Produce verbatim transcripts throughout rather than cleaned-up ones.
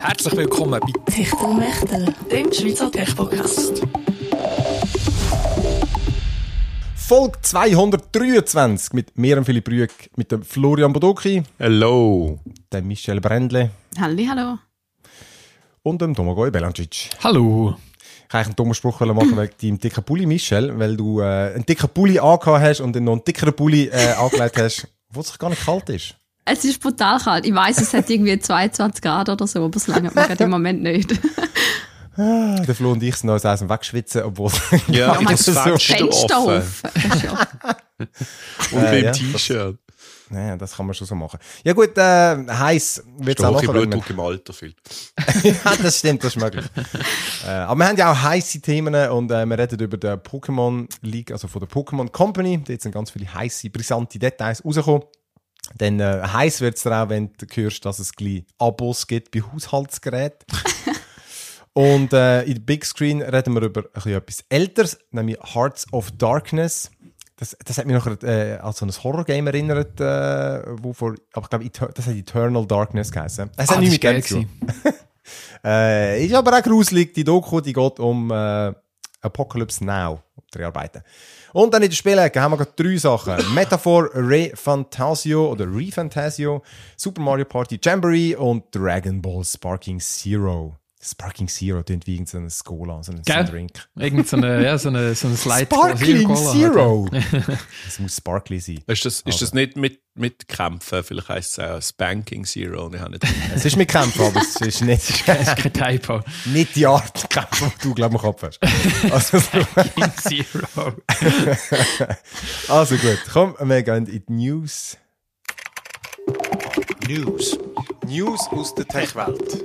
Herzlich willkommen bei Techtelmechtel, dem Schweizer Tech-Podcast. Folge zweihundertdreiundzwanzig mit mir, Philipp Rüegg, mit dem Florian Bodoki. Hello. Dem Michel Brändle. Halli, hallo. Und dem Domagoj Belancic. Hallo. Ich wollte eigentlich einen dummen Spruch machen wegen deinem dicken Pulli, Michel, weil du äh, einen dicken Pulli angehabt hast und dann noch einen dickeren Pulli äh, angelegt hast, wo es gar nicht kalt ist. Es ist brutal kalt. Ich weiss, es hat irgendwie zweiundzwanzig Grad oder so, aber es langt mir gerade im Moment nicht. Ah, der Flo und ich sind noch aus dem Wegschwitzen, obwohl Ja, Ja, das Fenster Fenster offen. offen. Ja. Und Äh, im ja, T-Shirt. Naja, das kann man schon so machen. Ja gut, äh, heiß wird es auch Doch, ich nachher. wenn Blutdruck im Alter viel. Ja, das stimmt, das ist möglich. äh, aber wir haben ja auch heisse Themen und äh, wir reden über die Pokémon League, also von der Pokémon Company. Da sind ganz viele heisse, brisante Details rausgekommen. Dann äh, heiß wird es dann auch, wenn du hörst, dass es gleich Abos gibt bei Haushaltsgeräten. Und äh, in der Big Screen reden wir über ein bisschen etwas Älteres, nämlich Hearts of Darkness. Das, das hat mich noch äh, an so ein Horror-Game erinnert, äh, wo vor, aber ich glaube, das hat Eternal Darkness geheißen. Es hat Ah, nicht das mit war dem zu tun. äh, Ist aber auch gruselig. Die Doku, die geht um äh, Apocalypse Now, Dreharbeiten. Und dann in den Spielen haben wir gerade drei Sachen. Metaphor ReFantasio oder ReFantasio, Super Mario Party Jamboree und Dragon Ball Sparking Zero. Sparking Zero klingt wie irgendeine Skola, so ein, so ein Drink. Irgend so eine, ja, so eine, so eine Slide. Sparkling Zero! Das muss Sparkly sein. Ist das, ist das nicht mit, mit Kämpfen? Vielleicht heisst es auch Spanking Zero. Und ich habe nicht Es ist mit Kämpfen, aber es ist nicht, Das ist kein Typo. nicht die Art Kämpfen, die du, glaube ich, im Kopf hast. Also, Zero. also gut, komm, wir gehen in die News. News. News aus der Tech-Welt.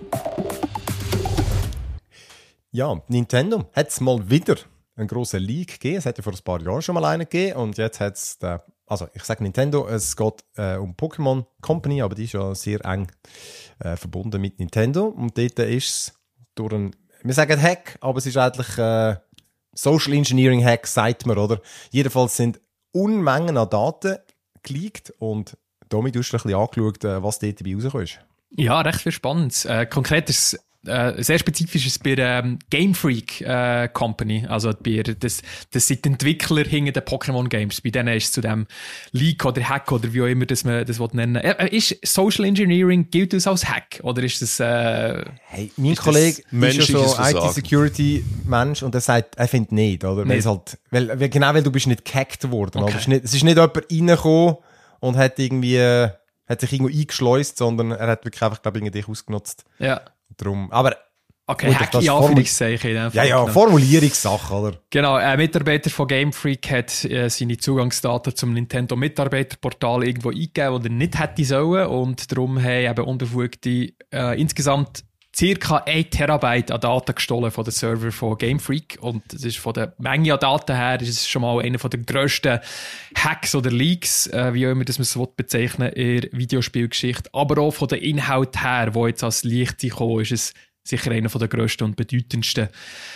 Ja, Nintendo hat es mal wieder einen grossen Leak gegeben. Es hat ja vor ein paar Jahren schon mal einen gegeben. Und jetzt hat es, also ich sage Nintendo, es geht äh, um Pokémon Company, aber die ist ja sehr eng äh, verbunden mit Nintendo. Und dort ist es durch einen, wir sagen Hack, aber es ist eigentlich äh, Social Engineering Hack, sagt man, oder? Jedenfalls sind Unmengen an Daten geleakt und damit hast du ein bisschen angeschaut, äh, was dort dabei rausgekommen ist. Ja, recht viel Spannendes. Äh, konkret ist Äh, sehr spezifisch ist es bei der ähm, Game Freak äh, Company, also bei, das, das sind die Entwickler hinter den Pokémon Games. Bei denen ist es zu dem Leak oder Hack oder wie auch immer das man das nennen will. Äh, ist Social Engineering, gilt das als Hack oder ist das... Äh, hey, mein Kollege ist ja so I T-Security-Mensch und er sagt, er findet nicht, oder? Weil es halt, weil, weil, genau, weil du bist nicht gehackt worden. Okay. Es ist nicht, es ist nicht jemand reingekommen und hat irgendwie, äh, hat sich irgendwo eingeschleust, sondern er hat wirklich einfach, glaube ich, dich ausgenutzt. ja. Drum. Aber Okay, gut, Hack das in Formul- Anführungszeichen. in dem ja, Fall, ja, genau. Formulierungssache, oder? Genau, ein Mitarbeiter von Game Freak hat äh, seine Zugangsdaten zum Nintendo-Mitarbeiterportal irgendwo eingegeben, die er nicht hätte sollen. Und darum haben eben Unbefugte äh, insgesamt circa ein Terabyte an Daten gestohlen von den Server von Game Freak. Und das ist von der Menge an Daten her, ist es schon mal einer der grössten Hacks oder Leaks, äh, wie auch immer das man es bezeichnen in der Videospielgeschichte. Aber auch von den Inhalt her, wo jetzt als Licht gekommen ist, ist es sicher einer der grössten und bedeutendsten.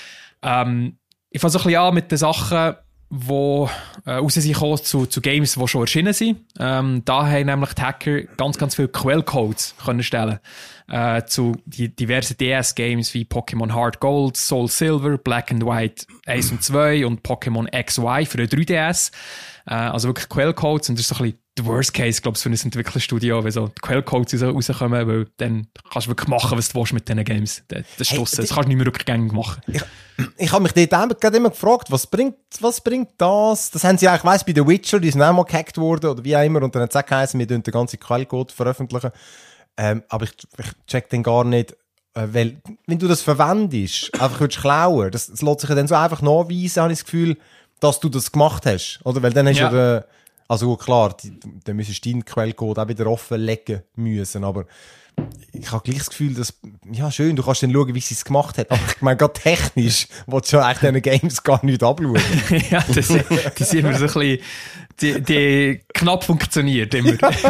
Ähm, ich fange so ein bisschen an mit den Sachen, die äh, raus sind gekommen zu, zu Games, die schon erschienen sind. Ähm, da haben nämlich die Hacker ganz, ganz viele Quellcodes können stellen äh, zu die diversen D S-Games wie Pokémon Heart Gold, Soul Silver, Black and White eins und zwei und Pokémon X Y für den drei D S. Äh, also wirklich Quellcodes und das ist so ein bisschen der Worst Case, glaube ich, für ein Entwicklerstudio, wenn so die Quellcodes rauskommen, weil dann kannst du wirklich machen, was du willst mit diesen Games. Das, das, Hey, hey, das kannst du nicht mehr rückgängig machen. Ich, ich habe mich dort gerade immer gefragt, was bringt, was bringt das? Das haben sie eigentlich, ich weiss, bei The Witcher, die sind auch mal gehackt worden oder wie auch immer und dann hat es auch geheißen, wir den ganzen Quellcode veröffentlichen. Ähm, aber ich, ich check den gar nicht, äh, weil, wenn du das verwendest, einfach willst du klauen, das, das lässt sich ja dann so einfach nachweisen, habe ich das Gefühl, dass du das gemacht hast. Oder? Weil dann hast Ja. du, äh, also gut, klar, die, dann müsstest du deinen Quellcode auch wieder offenlegen müssen, aber ich habe gleich das Gefühl, dass, ja schön, du kannst dann schauen, wie sie es gemacht hat, aber ich meine, gerade technisch willst du eigentlich diesen Games gar nicht abschauen. Ja, das, die sind immer so ein bisschen, die, die knapp funktioniert immer. das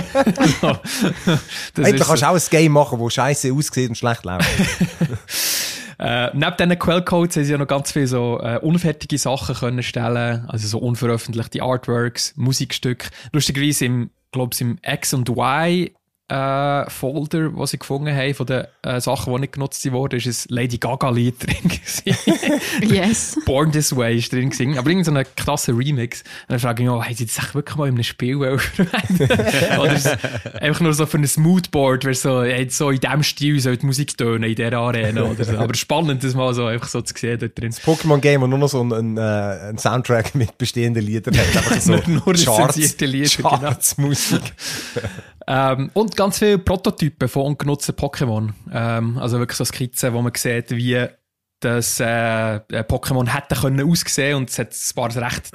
Endlich ist kannst so. du auch ein Game machen, das scheiße aussieht und schlecht läuft. Äh, neben diesen Quellcodes haben sie ja noch ganz viele so äh, unfertige Sachen können stellen, also so unveröffentlichte Artworks, Musikstücke. Lustigerweise im, glaube ich, im X und Y äh, Folder, den sie gefunden haben, von den äh, Sachen, die nicht genutzt wurden, ist ein Lady Gaga-Lied drin gewesen. Yes. Born This Way ist drin gewesen. Aber irgend so ein klasse Remix. Und dann frage ich mich, oh, haben sie das echt wirklich mal in einem Spiel verwendet? Oder ist es einfach nur so für ein Moodboard, weil so, hey, so in diesem Stil soll die Musik tönen, in dieser Arena oder so. Aber spannend, das mal so einfach so zu sehen dort drin. Das Pokémon-Game, das nur noch so einen, äh, einen Soundtrack mit bestehenden Liedern hat. Einfach so nur nur lizenzierte Lieder, genau. Charts-Musik. Ähm, und ganz viele Prototypen von ungenutzten Pokémon. Ähm, also wirklich so Skizzen, wo man sieht, wie das äh, Pokémon hätte können aussehen und es hat ein paar recht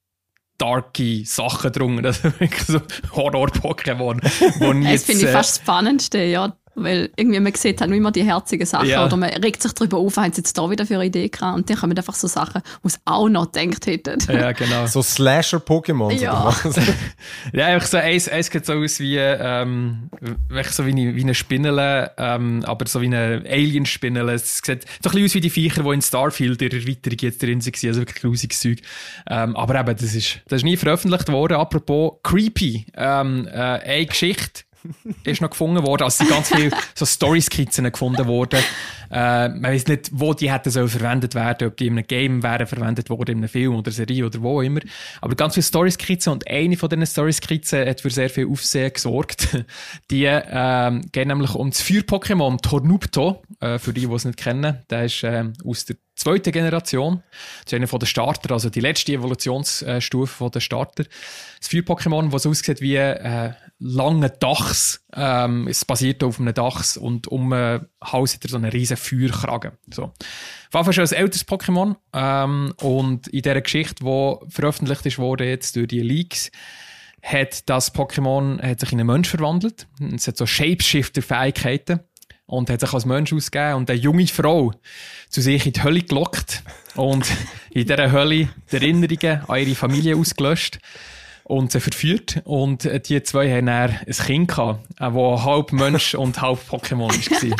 darke Sachen drunter. Also wirklich so Horror-Pokémon. Das finde ich fast das Spannendste, ja. Weil irgendwie man sieht halt immer die herzigen Sachen Ja. oder man regt sich darüber auf, haben sie jetzt da wieder für eine Idee gehabt und dann kommen einfach so Sachen, die sie auch noch gedacht hätten. Ja, genau. So Slasher-Pokémon. Ja. Oder was? Ja, einfach so, eins, eins sieht so aus wie, ähm, wirklich so wie eine, wie eine Spinne, ähm, aber so wie eine Alien-Spinne. Es sieht so ein bisschen aus wie die Viecher, die in Starfield in der Erweiterung jetzt drin waren, also wirklich grusiges Zeug. Ähm, aber eben, das ist, das ist nie veröffentlicht worden. Apropos Creepy, ähm, äh, eine Geschichte ist noch gefunden worden, also sind ganz viele so Story-Skizzen gefunden worden. Äh, man weiss nicht, wo die hätten sollen verwendet werden, ob die in einem Game wären verwendet worden, in einem Film oder Serie oder wo immer. Aber ganz viele Story-Skizzen und eine von diesen Story-Skizzen hat für sehr viel Aufsehen gesorgt. Die ähm, gehen nämlich um das Feuer-Pokémon Tornupto, äh, für die, die es nicht kennen. Der ist äh, aus der zweiten Generation. Das ist einer von den Starter, also die letzte Evolutionsstufe von den Starter. Das Feuer-Pokémon, das aussieht wie äh, lange Dachs. Ähm, es basiert auf einem Dachs und um den äh, Hals hat er so einen riesen Feuerkragen. So. Auf jeden Fall schon ein älteres Pokémon. Ähm, und in dieser Geschichte, die veröffentlicht ist worden jetzt durch die Leaks, hat das Pokémon hat sich in einen Mensch verwandelt. Es hat so Shapeshifter-Fähigkeiten. Und hat sich als Mensch ausgegeben und eine junge Frau zu sich in die Hölle gelockt und in dieser Hölle die Erinnerungen an ihre Familie ausgelöscht und sie verführt. Und die zwei haben dann ein Kind gehabt, das halb Mensch und halb Pokémon war.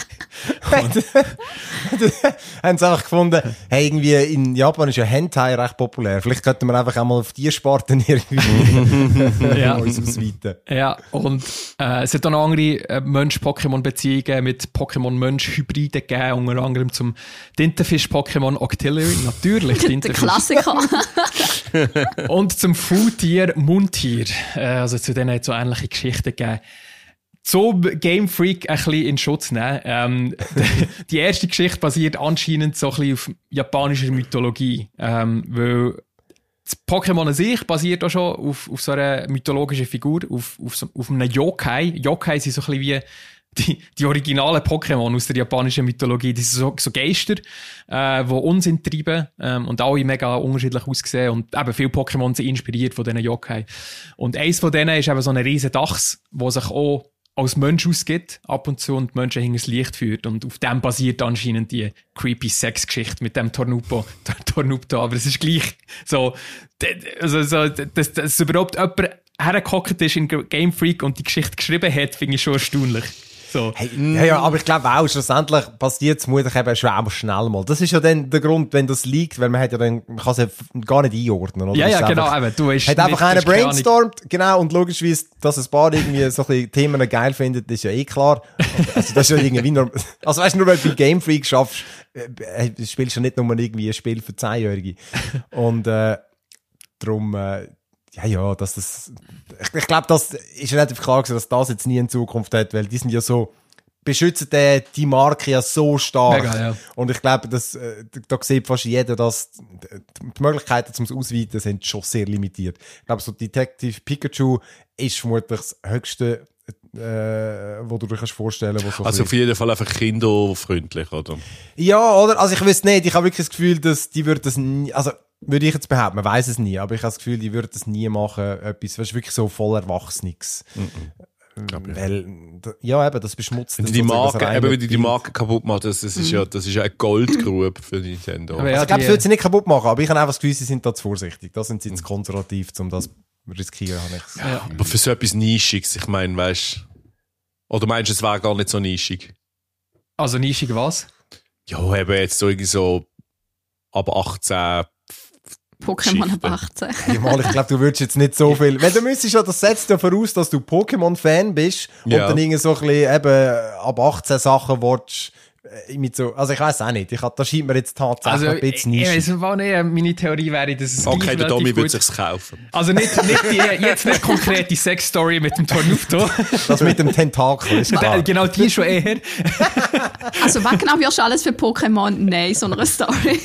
Haben sie einfach gefunden, hey, irgendwie in Japan ist ja Hentai recht populär. Vielleicht könnten wir einfach auch mal auf die Sparten irgendwie Ja. uns ausweiten. Ja, und äh, es hat auch noch andere äh, Mensch-Pokémon-Beziehungen mit Pokémon-Mensch-Hybriden gegeben, unter anderem zum Tintenfisch-Pokémon Octillery, natürlich Der Tintenfisch. Klassiker. Und zum Faultier Muntier. Äh, also zu denen hat es so ähnliche Geschichten gegeben. So Game Freak ein bisschen in Schutz nehmen. Ähm, die erste Geschichte basiert anscheinend so ein bisschen auf japanischer Mythologie. Ähm, weil das Pokémon an sich basiert auch schon auf, auf so einer mythologischen Figur, auf, auf, so, auf einem Yokai. Yokai sind so ein bisschen wie die, die originalen Pokémon aus der japanischen Mythologie. Das sind so, so Geister, äh, die Unsinn treiben ähm, und alle mega unterschiedlich aussehen. Und eben viele Pokémon sind inspiriert von diesen Yokai. Und eins von denen ist eben so ein riesen Dachs, der sich auch als Mensch ausgibt, ab und zu, und die Menschen hinter das Licht führt. Und auf dem basiert anscheinend die creepy Sex-Geschichte mit dem Tornupo, Tornupto. Aber es ist gleich so, also, so dass, dass überhaupt jemand hergehockt ist in Game Freak und die Geschichte geschrieben hat, finde ich schon erstaunlich. So. Hey, ja, ja, aber ich glaube auch, schlussendlich passiert es vermutlich eben schon auch schnell mal. Das ist ja dann der Grund, wenn das liegt, weil man hat ja dann, man kann es ja gar nicht einordnen, oder? Ja, ja, das genau, einfach, eben. Du hast hat einfach nicht- einer du hast keine Ahnung. brainstormt, genau, und logischerweise, dass ein paar irgendwie so ein bisschen Themen geil findet, ist ja eh klar. Also das ist ja irgendwie nur, also weißt du, nur weil du bei Game Freak schaffst, äh, äh, spielst du ja nicht nur irgendwie ein Spiel für Zehnjährige. Und, äh, darum, äh, ja, ja, dass das, ich, ich glaube, das ist relativ klar gewesen, dass das jetzt nie in Zukunft hat, weil die sind ja so, beschützen die, die Marke ja so stark. Mega, ja. Und ich glaube, dass, äh, da sieht fast jeder, dass die Möglichkeiten zum Ausweiten sind schon sehr limitiert. Ich glaube, so Detective Pikachu ist vermutlich das höchste, äh, wo du dir kannst vorstellen kannst. So Also ein auf jeden Fall einfach kinderfreundlich, oder? ja, oder? Also ich wüsste nicht, ich habe wirklich das Gefühl, dass die würden das nie, also würde ich jetzt behaupten, man weiß es nie, aber ich habe das Gefühl, die würden das nie machen, etwas, was wirklich so voll Erwachsenes. Glaub ich. Weil, ja eben, das beschmutzt Wenn dann die, die sozusagen das Marke, reine eben, wenn die die Bild. Marke kaputt macht, das, das ist ja, das ist ja eine Goldgrube für Nintendo. Aber ja, Also ich glaube, die- das würde sie nicht kaputt machen, aber ich habe einfach das Gefühl, sie sind da zu vorsichtig. Da sind sie zu konservativ, um das zu riskieren, habe ich. Ja. Aber für so etwas Nischiges, ich meine, weißt oder meinst du, es wäre gar nicht so nischig? Also nischig was? Ja, eben jetzt so irgendwie so ab achtzehn Pokémon ab achtzehn. Hey, mal, ich glaube, du würdest jetzt nicht so viel... Wenn du müsstest ja, das setzt ja voraus, dass du Pokémon-Fan bist Ja. und dann irgendwie so ein bisschen eben ab achtzehn Sachen willst, äh, mit so, also ich weiss auch nicht, ich hab, das scheint mir jetzt tatsächlich Also, ein bisschen ich, ich nischig. weiss war nicht, meine Theorie wäre, dass es Okay, gleich der relativ Domi gut- würde sich's kaufen. Also nicht, nicht die, jetzt nicht konkret die Sex-Story mit dem Tornado. Das mit dem Tentakel, ist klar. Genau, die schon eher. Also was genau wirst du alles für Pokémon? Nein, so eine Story.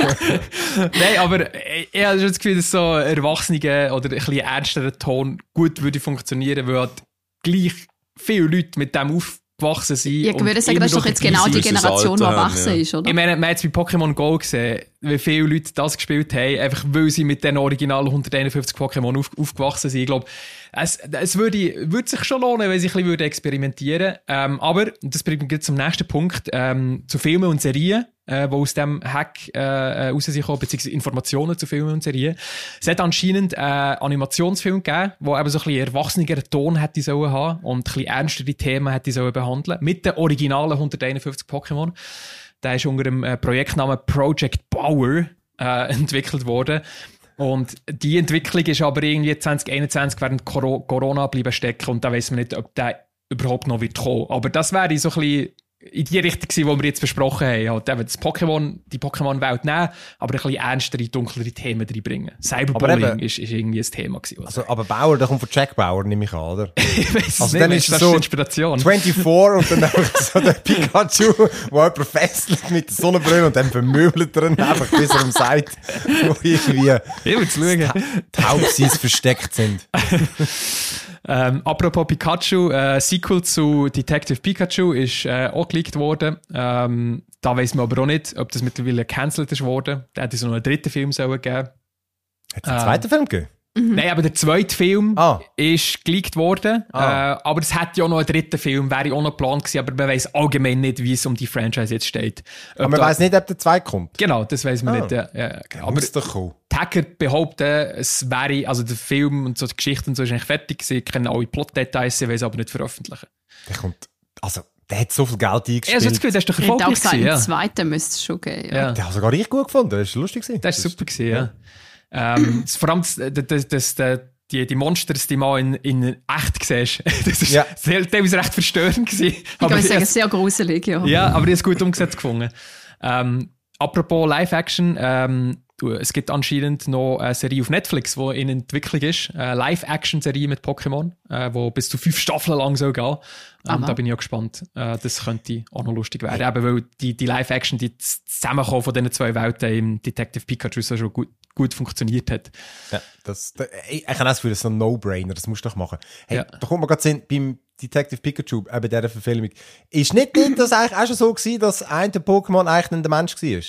Nein, aber ich, ich habe schon das Gefühl, dass so Erwachsene oder ein bisschen ernsterer Ton gut würde funktionieren, weil halt gleich viele Leute mit dem aufgewachsen sind. Ich und würde sagen, immer das ist doch noch jetzt dabei genau die sind. Gewisses Generation, die Alter haben, erwachsen ja. ist, oder? Ich meine, man hat es bei Pokémon Go gesehen, wie viele Leute das gespielt haben, einfach weil sie mit den originalen hunderteinundfünfzig Pokémon auf, aufgewachsen sind. Ich glaube, es, es würde, würde sich schon lohnen, wenn sie ein bisschen würden experimentieren würden. Ähm, aber, das bringt mich jetzt zum nächsten Punkt, ähm, zu Filmen und Serien, äh, die aus dem Hack äh, raus sind gekommen, beziehungsweise Informationen zu Filmen und Serien. Es hat anscheinend äh, Animationsfilme gegeben, die eben so ein bisschen erwachseneren Ton hätte sollen haben und ein bisschen ernstere Themen hätte sollen behandeln, mit den originalen hunderteinundfünfzig Pokémon. Der ist unter dem äh, Projektnamen Project Power äh, entwickelt worden. Und die Entwicklung ist aber irgendwie zwanzig einundzwanzig während Coro- Corona bleiben stecken und da weiss man nicht, ob der überhaupt noch wird kommen. Aber das wäre so ein bisschen in die Richtung gewesen, die wir jetzt besprochen haben. Halt eben das Pokémon, die Pokémon-Welt nehmen, aber ein bisschen ernstere, dunklere Themen reinbringen. Cyberbullying Aber eben- ist, ist irgendwie ein Thema gewesen. Also, aber Bauer, der kommt von Jack Bauer, nehme ich an, oder? ich weiss Also nicht, dann Mensch, ist das es so die Inspiration. vierundzwanzig und dann einfach so der Pikachu, der jemand fesselt mit der Sonnenbrille und dann vermöbelt er ihn einfach, bis er ihm sagt, wo irgendwie Ich will schauen. Taubsis versteckt sind. Ähm, apropos Pikachu, äh, Sequel zu Detective Pikachu ist äh, auch geleakt worden. Ähm, da weiss man aber auch nicht, ob das mittlerweile gecancelt ist worden. Da hätte es noch einen dritten Film sollen geben. Hat es einen zweiten Film gegeben? Nein, aber der zweite Film Ah. ist geleakt worden. Ah. Äh, aber es hätte ja auch noch einen dritten Film, wäre auch noch geplant gewesen, aber man weiss allgemein nicht, wie es um die Franchise jetzt steht. Ob Aber man da- weiss nicht, ob der zweite kommt. Genau, das weiss man Ah. nicht. Ja, ja, genau. Aber aber muss doch kommen. die Hacker behaupten, es wäre, also der Film und so die Geschichte und so ist eigentlich fertig gewesen, kennen alle Plot-Details, sie wollen es aber nicht veröffentlichen. Der kommt, also, der hat so viel Geld eingespielt. Ja, also das Gefühl, das ist doch Ich hätte auch erfolgreich gesagt, gewesen, einen ja. zweiten müsste es schon geben. Ja. Ja. Der hat sogar ich gut gefunden, das war lustig. gewesen. Das war super gewesen, ja. Ähm, das- vor allem, das, das, das, das, die, die Monsters, die mal in, in echt siehst, das ist Ja. sehr, teilweise recht verstörend gewesen. Ich würde sagen, sehr gruselig, ja. Ja, aber die ist gut umgesetzt gefunden. Ähm, apropos Live-Action, ähm, du, es gibt anscheinend noch eine Serie auf Netflix, die in Entwicklung ist. Eine Live-Action-Serie mit Pokémon, äh, die bis zu fünf Staffeln lang soll gehen. Ähm, Aber. da bin ich auch gespannt. Äh, das könnte auch noch lustig werden. Eben, weil die, die Live-Action, die das Zusammenkommen von diesen zwei Welten im Detective Pikachu so schon gut, gut funktioniert hat. Ja, das, da, ich, ich habe das Gefühl, das ist so ein No-Brainer, das musst du doch machen. Hey, Ja. da kommt mir gerade Sinn, beim Detective Pikachu, äh, bei dieser Verfilmung, ist nicht, nicht das eigentlich auch schon so gewesen, dass ein der Pokémon eigentlich ein Mensch war?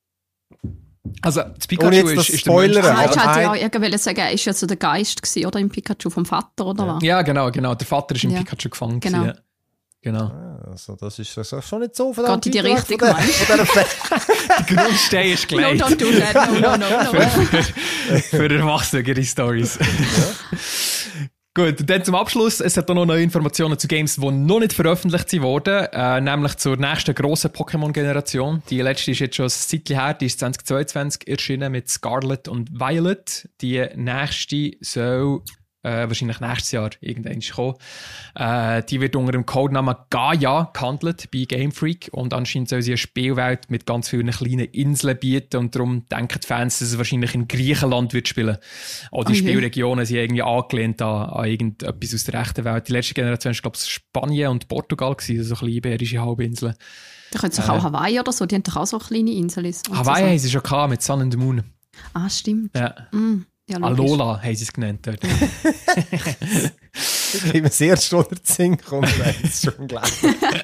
Also, das Pikachu Ohne jetzt ist, das ist der Spoilern, Mensch. Ah, ich aber hätte ja ein- auch irgendwie sagen, er ist ja so der Geist gewesen, oder? Im Pikachu vom Vater, oder was? Ja, genau, genau. Der Vater ist im Ja. Pikachu gefangen. Genau. Gewesen, ja. Genau. Also, das ist, das ist schon nicht so verdammt Geht in die weit weg Richtung, von der- meinst von dieser Fe- Der Grundstein ist No, gelegt. don't do that. No, no, no, no. Für erwachsenere Stories. Gut, und dann zum Abschluss. Es hat auch noch neue Informationen zu Games, die noch nicht veröffentlicht wurden, äh, nämlich zur nächsten grossen Pokémon-Generation. Die letzte ist jetzt schon ein Zeitchen her, die ist zwanzig zweiundzwanzig erschienen mit Scarlet und Violet. Die nächste soll äh, wahrscheinlich nächstes Jahr irgendwann kommen. Äh, die wird unter dem Codenamen Gaia gehandelt bei Game Freak und anscheinend soll sie eine Spielwelt mit ganz vielen kleinen Inseln bieten und darum denken die Fans, dass es wahrscheinlich in Griechenland wird spielen. Auch die Oh je. Spielregionen sind irgendwie angelehnt an, an irgendetwas aus der echten Welt. Die letzte Generation war, glaube ich, Spanien und Portugal, gewesen, so kleine iberische Halbinseln. Da könnte es doch auch Hawaii oder so, die haben doch auch so kleine Inseln. und so Hawaii Sachen. haben sie schon gehabt, mit Sun and the Moon. Ah, stimmt. Ja. Mm, ja, logisch. Alola haben sie es genannt dort. Ich bin sehr Stunde Sinn kommt, das ist schon unglaublich.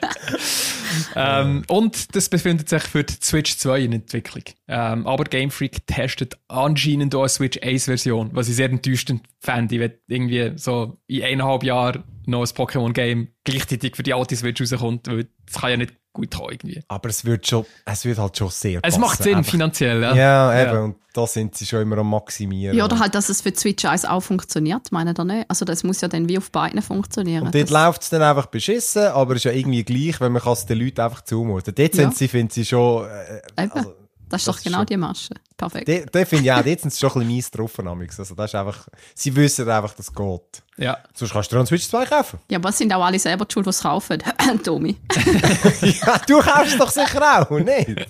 Ähm, und das befindet sich für die Switch zwei in Entwicklung. Ähm, aber Game Freak testet anscheinend auch eine Switch eins Version, was ich sehr enttäuschend fände. Ich will irgendwie so in eineinhalb Jahren noch ein Pokémon-Game gleichzeitig für die alte Switch rauskommt, weil das kann ja nicht gut kommen irgendwie. Aber es wird schon, es wird halt schon sehr Es passen, macht Sinn, einfach. finanziell, ja. Ja, eben, Ja. und da sind sie schon immer am Maximieren. Ja, oder halt, dass es für die Switch eins auch funktioniert, meine ich nicht. Also das muss ja dann wie auf beiden funktionieren. Und dort Das- läuft es dann einfach beschissen, aber es ist ja irgendwie gleich, wenn man es den Leuten einfach zumuten. Dort Ja. sind sie, finden sie schon... Äh, Eben. also, Das ist doch das ist genau schon- die Masche. perfekt. Den, den finde ich auch, jetzt sind sie schon ein bisschen mies drauf. Also das ist einfach, sie wissen einfach, dass es geht. Ja. Sonst kannst du dir einen Switch zwei kaufen. Ja, aber es sind auch alle selber die Schuld, die es kaufen. Tommy. Ja, du kaufst es doch sicher auch, nicht?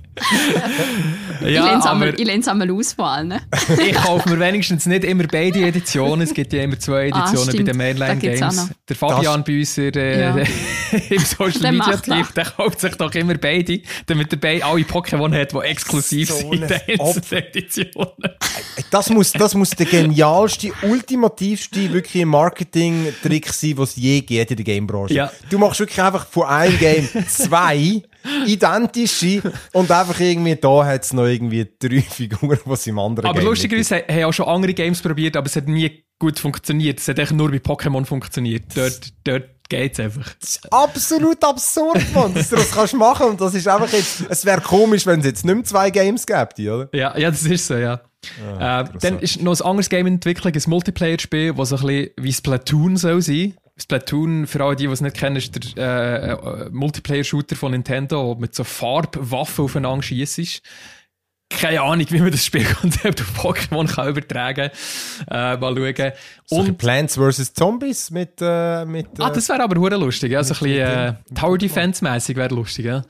ich Ja, lehne es aber einmal, ich lehne es einmal aus von allen. ich kaufe mir wenigstens nicht immer beide Editionen. Es gibt ja immer zwei Ah, Editionen bei stimmt. den Da gibt's auch Mainline-Games. noch. Der Fabian bei uns äh, Ja. im Social Der Media macht Team, das. der kauft sich doch immer beide, damit er bei alle Pokémon hat, die exklusiv So sind in ein den Opfer. einzelnen Editionen. Das muss, das muss der genialste, ultimativste wirklich Marketing-Trick sein, den es je gibt in der Gamebranche. Ja. Du machst wirklich einfach von einem Game zwei identische und einfach irgendwie da hat es noch irgendwie drei Figuren, die es im anderen Aber Game lustigerweise haben haben auch schon andere Games probiert, aber es hat nie gut funktioniert. Es hat echt nur bei Pokémon funktioniert. Dort, dort geht's einfach. Das ist absolut absurd, Mann, dass du das kannst machen. Und das ist einfach jetzt, es wäre komisch, wenn es jetzt nicht mehr zwei Games gäbe, oder? Ja, ja, das ist so, ja. Ah, äh, dann ist noch ein anderes Game in Entwicklung, ein Multiplayer-Spiel, das so ein bisschen wie Splatoon soll sein. Splatoon, für alle die, die es nicht kennen, ist der äh, äh, Multiplayer-Shooter von Nintendo, wo mit so Farbwaffen aufeinander schiessest. Keine Ahnung, wie man das Spielkonzept auf Pokémon kann übertragen kann. Äh, mal schauen. So ein Und, Plants versus. Zombies mit, äh, mit äh, ah, das wäre aber hure lustig, ja. So ein bisschen äh, Tower Defense-mässig wäre lustig, ja.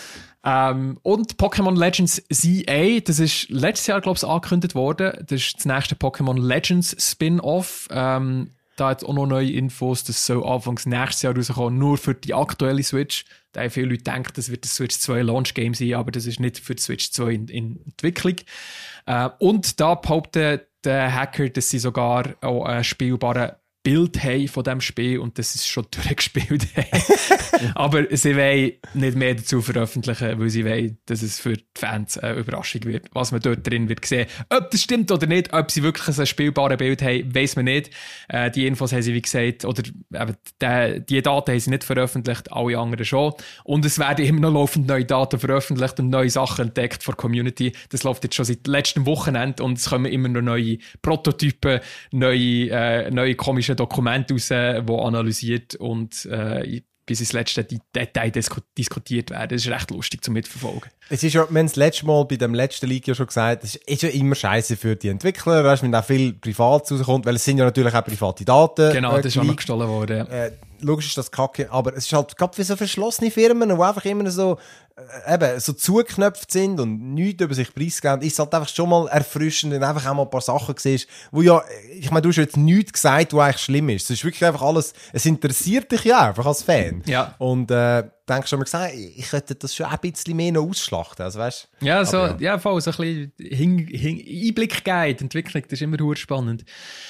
Ähm, und Pokémon Legends Z A, das ist letztes Jahr, glaube ich, angekündigt worden. Das ist das nächste Pokémon Legends Spin-Off. Ähm, da hat auch noch neue Infos, das soll anfangs nächstes Jahr rauskommen, nur für die aktuelle Switch. Da haben viele Leute denken, das wird das Switch zwei Launch-Game sein, aber das ist nicht für die Switch zwei in, in Entwicklung. Äh, und da behauptet der Hacker, dass sie sogar auch einen spielbaren Bild haben von diesem Spiel und das ist schon durchgespielt haben. Aber sie wollen nicht mehr dazu veröffentlichen, weil sie wollen, dass es für die Fans eine Überraschung wird. Was man dort drin wird sehen. Ob das stimmt oder nicht, ob sie wirklich ein spielbares Bild haben, weiss man nicht. Äh, die Infos haben sie, wie gesagt, oder eben, die, die Daten haben sie nicht veröffentlicht, alle anderen schon. Und es werden immer noch laufend neue Daten veröffentlicht und neue Sachen entdeckt von der Community. Das läuft jetzt schon seit letztem Wochenende und es kommen immer noch neue Prototypen, neue, äh, neue komische Dokumente raus, die analysiert und äh, bis ins letzte Detail disku- diskutiert werden. Das ist recht lustig zum Mitverfolgen. Es ist ja, wir haben das letzte Mal bei dem letzten Leak ja schon gesagt, es ist ja immer scheiße für die Entwickler, weißt, wenn auch viel privat rauskommt, weil es sind ja natürlich auch private Daten. Genau, äh, das ist auch noch geleakt. gestohlen worden. Ja. Äh, logisch ist das kacke, aber es ist halt gerade für so verschlossene Firmen, die einfach immer so, äh, eben, so zugeknöpft sind und nichts über sich preisgeben, ist es halt einfach schon mal erfrischend, wenn du einfach auch mal ein paar Sachen siehst, wo ja, ich meine, du hast jetzt nichts gesagt, was eigentlich schlimm ist. Es ist wirklich einfach alles, es interessiert dich ja einfach als Fan. Ja. Und, äh, denkst du, gesagt, ich könnte das schon ein bisschen mehr noch ausschlachten, also weißt du? Ja, so, Aber ja. ja, voll, so ein bisschen Hing, Hing, Einblick geben, die Entwicklung, das ist immer sehr spannend.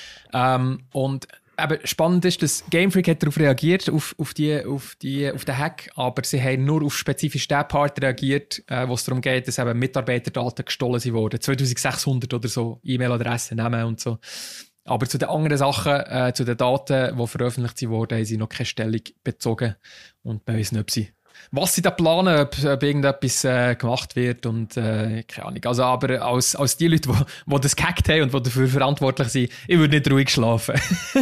Ähm, und eben spannend ist, dass Game Freak hat darauf reagiert, auf, auf, die, auf, die, auf den Hack, aber sie haben nur auf spezifisch den Part reagiert, äh, wo es darum geht, dass eben Mitarbeiterdaten gestohlen sind worden. zweitausendsechshundert oder so, E-Mail-Adressen, Namen und so. Aber zu den anderen Sachen, äh, zu den Daten, die veröffentlicht wurden, haben sie noch keine Stellung bezogen. Und wir wissen nicht, ob sie, was sie da planen, ob, ob irgendetwas äh, gemacht wird und äh, keine Ahnung. Also, aber als, als die Leute, die, die das gehackt haben und die dafür verantwortlich sind, ich würde nicht ruhig schlafen.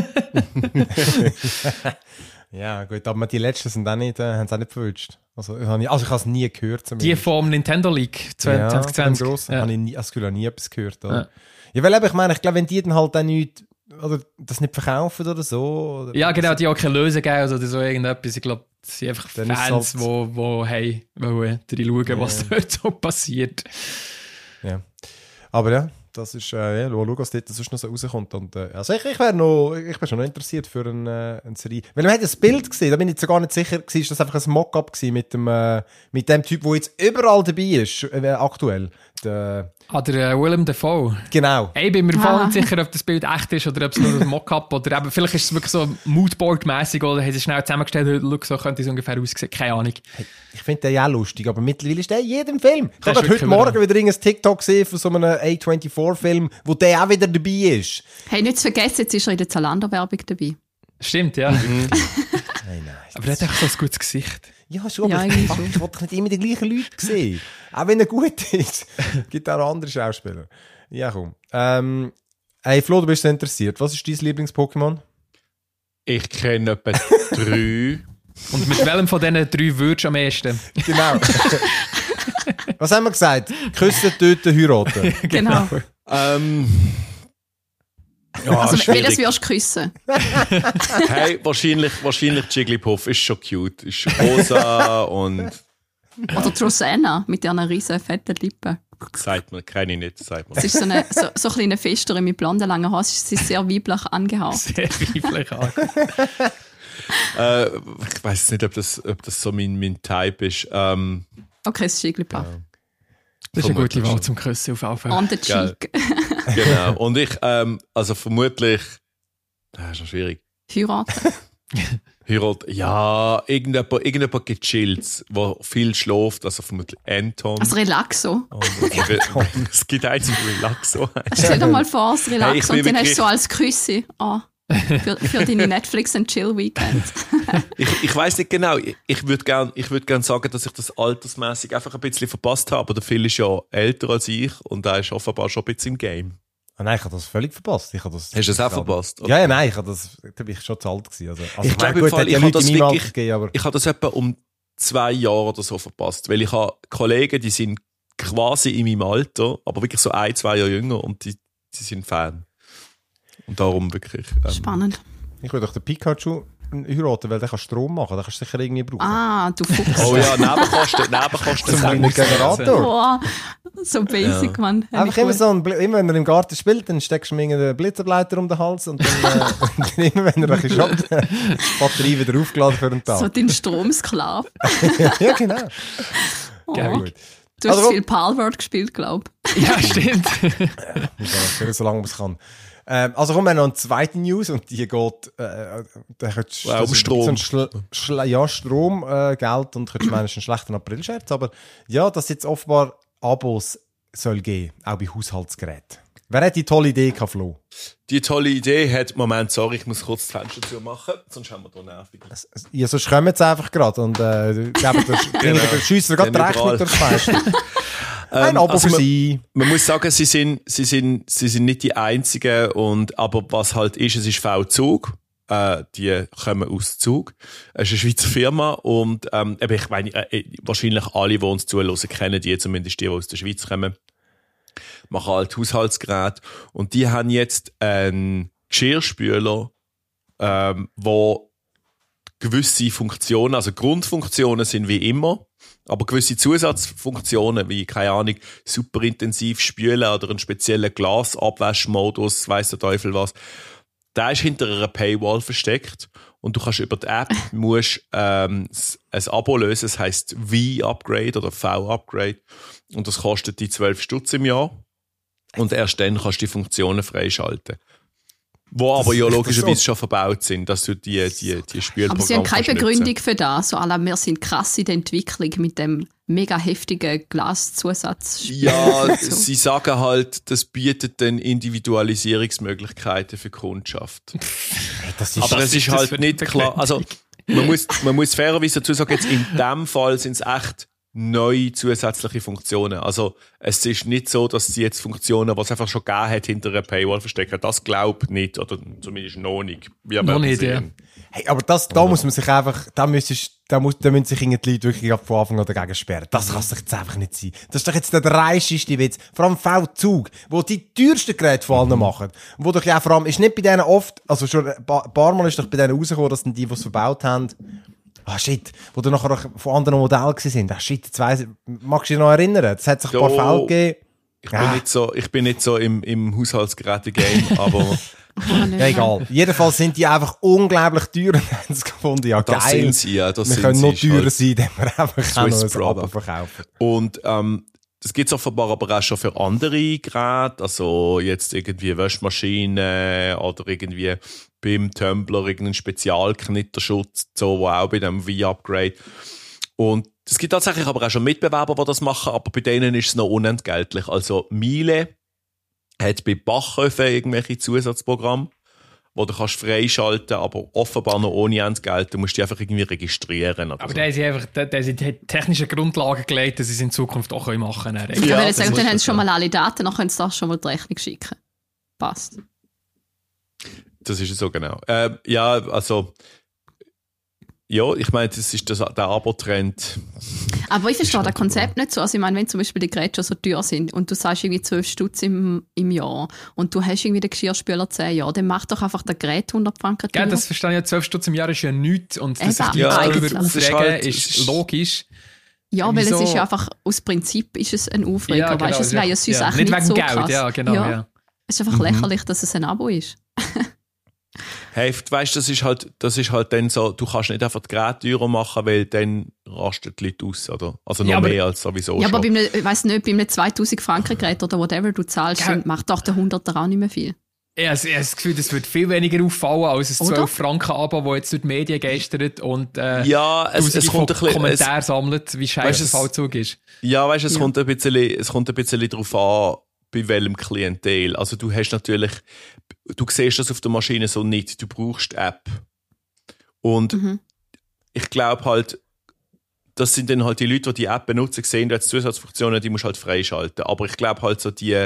Ja, gut, aber die letzten sind auch nicht, äh, haben es auch nicht verwünscht. Also, ich habe also ich habe es nie gehört. Die Zumindest. vom Nintendo League zwanzig zwanzig. Ja, grossen, Ja. habe ich nie, also, ich habe nie etwas gehört. Oder? Ja. Ja, weil eben, ich meine, ich glaube, wenn die dann halt auch nicht, oder das nicht verkaufen oder so. Oder Ja, genau, die haben auch keine Lösung gegeben oder so irgendetwas. Ich glaube, das sind einfach Dann ist Fans, die halt- wo, wo, hey, wollen drin schauen, was dort so passiert. Ja. Aber ja, das ist, äh, ja, schauen, was dort sonst noch so rauskommt. Und, äh, also ich, ich wäre noch, ich bin schon noch interessiert für eine, äh, eine Serie. Weil man hat das Bild gesehen, da bin ich jetzt gar nicht sicher, war das einfach ein Mock-up gewesen mit dem, äh, mit dem Typ, der jetzt überall dabei ist, äh, aktuell. Der, Ah, der äh, Willem Dafoe. genau. Ey, ich bin mir voll Ah. nicht sicher, ob das Bild echt ist oder ob es nur ein Mockup oder eben, vielleicht ist es wirklich so Moodboard-mässig oder haben sie schnell zusammengestellt, look, so könnte es ungefähr aussehen. Keine Ahnung. Ich finde den ja lustig, aber mittlerweile ist der in jedem Film. Ich Der habe ist gerade heute wirklich Morgen überall. wieder irgendein TikTok gesehen von so einem A vierundzwanzig-Film, wo der auch wieder dabei ist. Hey, nicht zu vergessen, jetzt ist er in der Zalando-Werbung dabei. Stimmt, ja. Nein, nein. Aber er hat echt so ein gutes Gesicht. Ja, schon, Ja, aber eigentlich ich, schon. ich wollte nicht immer die gleichen Leute sehen. Auch wenn er gut ist. Es gibt auch andere Schauspieler. Ja, komm. Ähm, hey Flo, du bist so interessiert. Was ist dein Lieblings-Pokémon? Ich kenne etwa drei. Und mit welchem von diesen drei würdest du am ehesten? Genau. Was haben wir gesagt? Küssen, töten, heiraten. Genau. Ähm, ja, Also, schwierig. welches wirst du küssen? Hey, wahrscheinlich, wahrscheinlich Jigglypuff ist schon cute. Ist schon rosa und Oder die Rosanna mit ihren riesen fetten Lippen. sagt man, kenne ich nicht, sagt man. Es ist so eine so, so eine kleine Festerin mit blonden langen Haaren. Sie ist sehr weiblich angehaucht. Sehr reiflich an. Äh, ich weiß nicht, ob das, ob das so mein, mein Type ist. Ähm, Okay, es ist Jigglypuff. Das ist eine gute Vermutlich Wahl schon. zum Küssen auf jeden Fall. On the Geil. cheek. genau. Und ich, ähm, also vermutlich, das ist schon schwierig. Heiraten. Heirat, ja, irgendjemand, irgendjemand gechillt, der viel schläft, also vermutlich Anton. Also Relaxo. Und es gibt eins mit Relaxo. Stell dir mal vor, das Hey, ich Relaxo bin und dann hast wirklich- du so als Küsse ah, für, für deine Netflix- und Chill-Weekends. Ich, ich weiss nicht genau. Ich, ich würde gerne würd gern sagen, dass ich das altersmäßig einfach ein bisschen verpasst habe. Aber der Phil ist ja älter als ich und er ist offenbar schon ein bisschen im Game. Ah, nein, ich habe das völlig verpasst. Ich habe das Hast du das auch verpasst? Ja, ja, nein, ich habe das, da bin ich schon zu alt gewesen. Also, also Ich meine, glaube, im gut, Fall, hat ich ja habe Leute das in meinem Alter wirklich- gegeben, aber Ich habe das etwa um zwei Jahre oder so verpasst. Weil ich habe Kollegen, die sind quasi in meinem Alter, aber wirklich so ein, zwei Jahre jünger und die, die sind Fan. Und darum wirklich. Ähm, Spannend. ich würde doch den Pikachu heiraten, weil der kann Strom machen, den kannst du sicher irgendwie brauchen. Ah, du Fuchs. Oh ja, Nebenkosten, Nebenkosten Zum sind kleinen Generator. Boah, so basic, Ja. Mann. Einfach immer so, ein, Bl- immer wenn er im Garten spielt, dann steckst du ihm einen Blitzableiter um den Hals und dann, äh, und dann immer wenn er ein bisschen schafft, die Batterie wieder aufgeladen für einen Tag. So dein Stromsklav. ja, genau. Oh. Ja, gut. Du hast Also- viel Palworld gespielt, glaub ich. Ja, stimmt. Für so lange man es kann. Ähm, also kommen wir noch eine zweite News und die geht äh, da könntest, Wow, das um ist Strom. So ein Schl Schl ja, Strom, äh, Geld und könntest meinen, es ist ein schlechter Aprilscherz, aber ja, dass jetzt offenbar Abos soll geben, auch bei Haushaltsgeräten. Wer hat die tolle Idee gehabt, Flo? Die tolle Idee hat, Moment, sorry, ich muss kurz das Fenster zumachen, sonst haben wir hier nervig. Ja, sonst kommen jetzt einfach gerade und äh, geben der, genau. der Schiesser gerade die Dann Rechnung überall. durchs Fenster. Ein Ähm, Abo also für man- sie. Man muss sagen, sie sind, sie sind, sie sind nicht die Einzigen und, aber was halt ist, es ist V-Zug. Äh, die kommen aus Zug. Es ist eine Schweizer Firma und, ähm, eben, ich meine, äh, wahrscheinlich alle, die uns zuhören, kennen die, zumindest die, die aus der Schweiz kommen. Machen halt Haushaltsgeräte und die haben jetzt einen Geschirrspüler, ähm, wo gewisse Funktionen, also Grundfunktionen sind wie immer, aber gewisse Zusatzfunktionen, wie, keine Ahnung, superintensiv spülen oder einen speziellen Glasabwaschmodus, weiss der Teufel was, der ist hinter einer Paywall versteckt und du kannst über die App musst, ähm, ein Abo lösen, das heisst V-Upgrade oder V-Upgrade und das kostet die zwölf Stutz im Jahr und erst dann kannst du die Funktionen freischalten. Wo aber ja ist echt logischerweise so. schon verbaut sind, dass du die, die, die Spielprogramme Aber sie haben keine kannst nutzen. Begründung für das. So, alle, wir sind krass in der Entwicklung mit dem mega heftigen Glaszusatz. Ja, So. sie sagen halt, das bietet dann Individualisierungsmöglichkeiten für Kundschaft. Das ist Aber was es ist ist das halt für eine nicht klar. Also, man muss, man muss fairerweise dazu sagen, jetzt in dem Fall sind es echt neue zusätzliche Funktionen. Also, es ist nicht so, dass sie jetzt Funktionen, die es einfach schon gegeben hat, hinter einer Paywall verstecken. Das glaubt nicht, oder zumindest noch nicht. Wir Noch werden nicht, sehen. Hey, aber das, da muss man sich einfach, da müsstest, da muss, da müssen sich irgendwie die Leute wirklich ab von Anfang an dagegen sperren. Das kann doch jetzt einfach nicht sein. Das ist doch jetzt der dreisteste Witz. Vor allem V-Zug, wo die teuersten Geräte von allen machen. Und wo doch ja vor allem, ist nicht bei denen oft, also schon ein paar, paar Mal ist doch bei denen rausgekommen, dass dann die, die es verbaut haben, ah shit, wo dann nachher auch von anderen Modellen gewesen sind. Ah shit, jetzt weiss ich, magst du dich noch erinnern? Das hat sich ein paar Do- Fälle gegeben. Ich bin Ja. nicht so, ich bin nicht so im, im Haushaltsgeräte-Game, aber Oh, nicht Ja, mehr. egal. Jedenfalls sind die einfach unglaublich teuer und haben es gefunden. Ja, das geil. sind sie, ja. Das Wir sind können sie, noch ist teurer halt- sein, indem wir einfach auch noch Swiss ein Abo Brother. verkaufen. Und ähm, das gibt es offenbar aber auch schon für andere Geräte, also jetzt irgendwie Waschmaschine oder irgendwie beim Tumbler irgendeinen Spezialknitterschutz, so, wo auch bei dem V-Upgrade. Und es gibt tatsächlich aber auch schon Mitbewerber, die das machen, aber bei denen ist es noch unentgeltlich. Also Miele hat bei Backöfen irgendwelche Zusatzprogramme, wo du kannst freischalten, aber offenbar noch ohne Entgelt. Du musst die einfach irgendwie registrieren. Oder Aber so. da haben sie einfach da, da sind die technische Grundlagen gelegt, dass sie es in Zukunft auch machen können. Ich Ja, würde das sagen, muss dann haben das sie schon sein. mal alle Daten, dann können sie das schon mal die Rechnung schicken. Passt. Das ist so genau. Ähm, ja, also ja, ich meine, das ist das, der Abo-Trend. Aber ich verstehe das Konzept nicht so. Also ich meine, wenn zum Beispiel die Geräte schon so teuer sind und du sagst irgendwie zwölf Stutz im, im Jahr und du hast irgendwie den Geschirrspüler zehn Jahre, dann mach doch einfach das Gerät hundert Franken teuer. Ja, das verstehe ich ja. zwölf Stutz im Jahr ist ja nichts. Und dass sich die Ja, Leute eigentlich. darüber Das ist aufregen, halt- ist, das ist- logisch. Ja, weil Wieso? es ist ja einfach, aus Prinzip ist es ein Aufreger, Ja, genau, weißt du, es ja. wäre ja sonst Ja, echt nicht nicht wegen so Geld, krass. ja, genau, ja. Es ist einfach lächerlich, dass es ein Abo ist. Hey, du weißt, das ist halt, das ist halt dann so, du kannst nicht einfach die Geräte teurer machen, weil dann rasten die Leute aus, oder? Also noch Ja, aber- mehr als sowieso Ja, schon. aber bei einem, ich weiss nicht, bei einem zweitausend Franken Gerät oder whatever du zahlst, Ja. dann macht doch der hunderter auch nicht mehr viel. Ich habe ich habe das Gefühl, das wird viel weniger auffallen als ein Oder? zwölf Franken Abo, das jetzt durch die Medien geistert und äh, ja, es, tausende es kommt ein von bisschen, es, Kommentare sammelt, wie Weißt scheiße du, der Fallzug ist. ja, weißt, es Ja. kommt ein bisschen, es kommt ein bisschen darauf an, bei welchem Klientel. Also du hast natürlich, du siehst das auf der Maschine so nicht, du brauchst die App. Und Mhm. ich glaube halt, das sind dann halt die Leute, die die App benutzen, sehen jetzt Zusatzfunktionen, die musst du halt freischalten. Aber ich glaube halt so die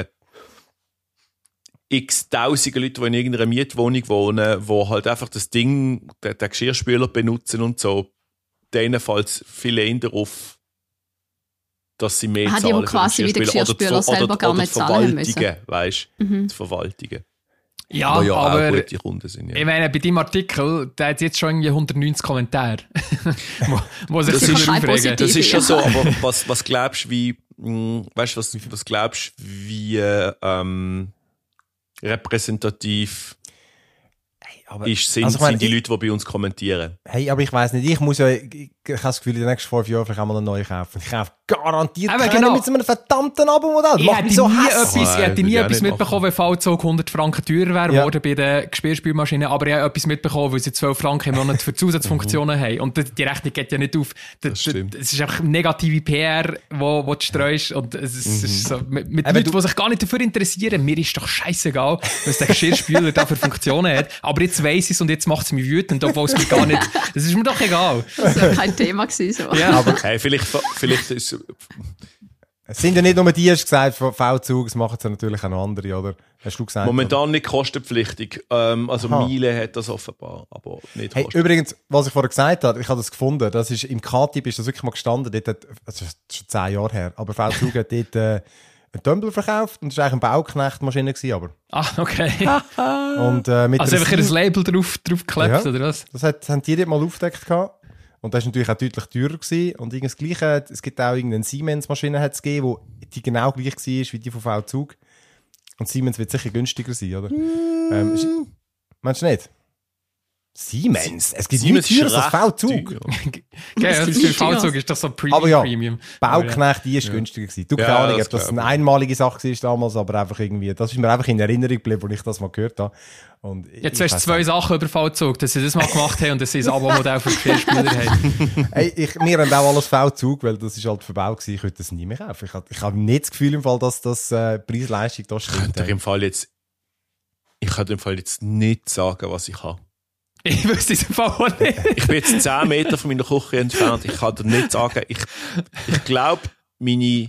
x tausende Leute, die in irgendeiner Mietwohnung wohnen, die halt einfach das Ding, den, den Geschirrspüler benutzen und so, denen fällt es viel eher auf, dass sie mehr Ah, die, zahlen die für den quasi wie der Geschirrspüler oder, selber oder, gar oder nicht zahlen müssen. Verwaltungen, weißt du, Mhm. die Verwaltungen. Ja, die ja auch aber gute Kunden sind. Ja. ich meine, bei deinem Artikel, der hat jetzt schon irgendwie hundertneunzig Kommentare, wo, wo sich Das darüber ist- aufregen. positiv. Das ist schon Ja. so, aber was, was glaubst du, wie, mh, weißt du, was, was glaubst du, wie äh, ähm, repräsentativ Aber, ist, sind, also ich meine, sind die ich- Leute, die bei uns kommentieren? Hey, aber ich weiss nicht, ich muss ja, ich, ich habe das Gefühl, in den nächsten fünf Jahren vielleicht auch mal einen neuen kaufen. Ich kaufe garantiert Aber keinen genau. mit so einem verdammten Abo-Modell. Das Ich macht hätte mich so nie hässlich. etwas, ich Nein, hätte nie würde ich auch etwas nicht mitbekommen, wenn Fallzug hundert Franken teurer wäre Ja. worden bei der Geschirrspülmaschine, aber ich habe etwas mitbekommen, weil sie zwölf Franken im Monat für Zusatzfunktionen haben. Und die- die Rechnung geht ja nicht auf. Das, Das stimmt. Es ist einfach negative P R, wo, wo du streust. Und es ist, es ist so, mit, mit Aber Leuten, du- die sich gar nicht dafür interessieren, mir ist doch scheißegal, was der Geschirrspüler da für Funktionen hat. Aber jetzt weiss ich es und jetzt macht es mich wütend, obwohl es mir gar nicht, das ist mir doch egal. Das war kein Thema gewesen, so. Ja, aber Hey, vielleicht, vielleicht ist Es sind ja nicht nur die, hast du gesagt, von V-Zug, es machen es ja natürlich auch noch andere, oder? Hast du gesagt? momentan nicht kostenpflichtig. Ähm, also Aha. Miele hat das offenbar, aber nicht Hey, kostenpflichtig. übrigens, was ich vorher gesagt habe, ich habe das gefunden, das ist im K-Tipp ist das wirklich mal gestanden, dort hat, das ist schon zehn Jahre her, aber V-Zug hat dort äh, einen Tumbler verkauft und das war eigentlich eine Bauknechtmaschine gewesen, aber. ah, okay. Und, äh, mit Also der einfach ein Siemens- Label drauf, drauf geklebt, Ja. oder was? Das hat, haben die dort mal aufgedeckt gehabt. Und das war natürlich auch deutlich teurer gewesen. Und irgendwas Gleiche, es gibt auch irgendeine Siemens-Maschine hat's gegeben, wo die genau gleich war wie die von V-Zug. Und Siemens wird sicher günstiger sein, oder? Ähm, ist, meinst du nicht? Siemens? Es gibt Siemens nichts ist teurer als recht V-Zug. teuer. Okay, ja, das für V-Zug ist doch so Premium. Aber ja, Premium. Bauknecht, die ist günstiger gewesen. Du, keine Ja, Ahnung, das ob das glaub eine ich. einmalige Sache war damals, aber einfach irgendwie, das ist mir einfach in Erinnerung geblieben, als ich das mal gehört habe. Und ich- Jetzt ich hast du weiss zwei nicht. Sachen über V-Zug, dass sie das mal gemacht haben und dass sie ein Abo-Modell für Geschirrspüler haben. Hey, ich, wir haben auch alles V-Zug, weil das ist halt verbaut gewesen. Ich könnte das nie mehr kaufen. Ich habe ich hab nicht das Gefühl, im Fall, dass das äh, Preis-Leistung da Ich stimmt. könnte im Fall jetzt, ich könnte im Fall jetzt nicht sagen, was ich habe. Ich wüsste es im Fall auch nicht. Ich bin jetzt zehn Meter von meiner Küche entfernt. Ich kann dir nicht sagen, ich, ich glaube, meine,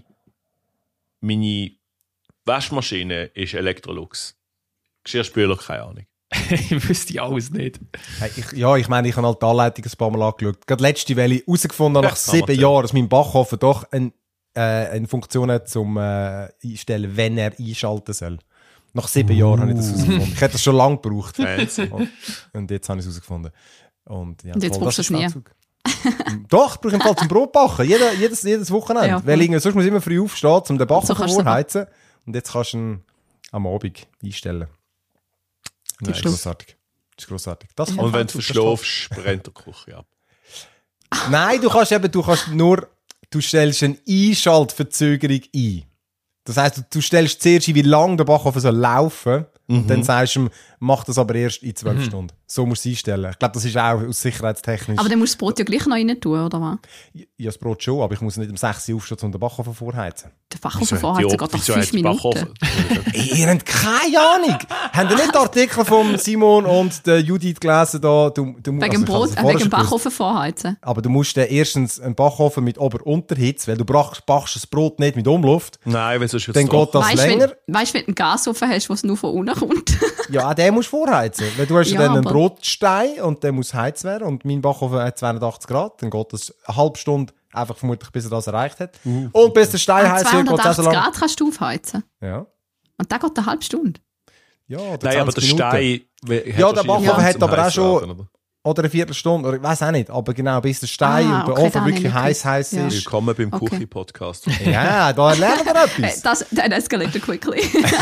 meine Waschmaschine ist Electrolux. Geschirrspüler, keine Ahnung. Ich wüsste alles nicht. Hey, ich, ja, ich meine, ich habe halt die Anleitung ein paar Mal angeschaut. Gerade letzte Welle herausgefunden, nach Ja, sieben Amateur. Jahren, dass mein Backofen doch ein, äh, eine Funktion hat, zum äh, einstellen, wenn er einschalten soll. Nach sieben Jahren habe ich das herausgefunden. Ich hätte das schon lange gebraucht. Fancy. Und, und jetzt habe ich es herausgefunden. Und, ja, Und jetzt voll, brauchst du das es nie. ist V-Zug. Doch, ich brauche im Fall zum Brotbacken. Jeder, jedes, jedes Wochenende. Ja, voll. Weil irgendwie, sonst muss ich immer früh aufstehen, um den Backofen So kannst du vorheizen. Und jetzt kannst du ihn am Abend einstellen. Das ist Schluss. grossartig. Das ist grossartig. Das kann Und wenn du V-Zug, das ist verschlafst, brennt der Küche ab. toll. Nein, du kannst eben, du kannst nur, du stellst eine Einschaltverzögerung ein. Das heisst, du, du stellst zuerst ein, wie lange der Backofen soll laufen. Und dann sagst du ihm, mach das aber erst in zwölf Stunden. So musst du es einstellen. Ich glaube, das ist auch aus sicherheitstechnisch. Aber dann musst du das Brot ja gleich noch rein tun, oder was? Ja, das Brot schon, aber ich muss nicht um sechs Uhr aufstehen, um den Backofen vorheizen. Der Backofen vorheizen geht nach wieso fünf hat die Minuten. Backofen- Ihr habt keine Ahnung! Habt ihr nicht den Artikel von Simon und der Judith gelesen? Da? Du, du, Wegen also dem ich habe Brot, das äh, vorher wegen schon dem gewusst. Backofen vorheizen. Aber du musst dann erstens einen Backofen mit Ober-Unterhitze, weil du brauchst, backst das Brot nicht mit Umluft. Nein, weil sonst wird's Dann trocken. geht das Weißt du, länger. wenn, weißt, wenn du einen Gasofen hast, was nur von unten kommt? Ja, auch der den musst du vorheizen. Weil du hast ja, Ja, dann einen aber- Brotstein und der muss heizt werden und mein Backofen hat zweihundertachtzig Grad, dann geht das eine halbe Stunde einfach vermutlich, bis er das erreicht hat. Uh, und bis der Stein An heizt wird, geht es auch so zweihundertachtzig lange. Grad kannst du aufheizen. Ja. Und das geht eine halbe Stunde. Ja, oder Nein, aber der zwanzig Minuten. Stein... Ja, der Backofen hat aber auch schon- Oder? Oder eine Viertelstunde, oder ich weiß auch nicht, aber genau, bis der Stein Ah, und der okay, Ofen da habe ich wirklich nicht heiß heiß Ja. ist. Willkommen beim Okay. Küche-Podcast. Ja, da lernen wir Äh, etwas. Das, that escalated quickly.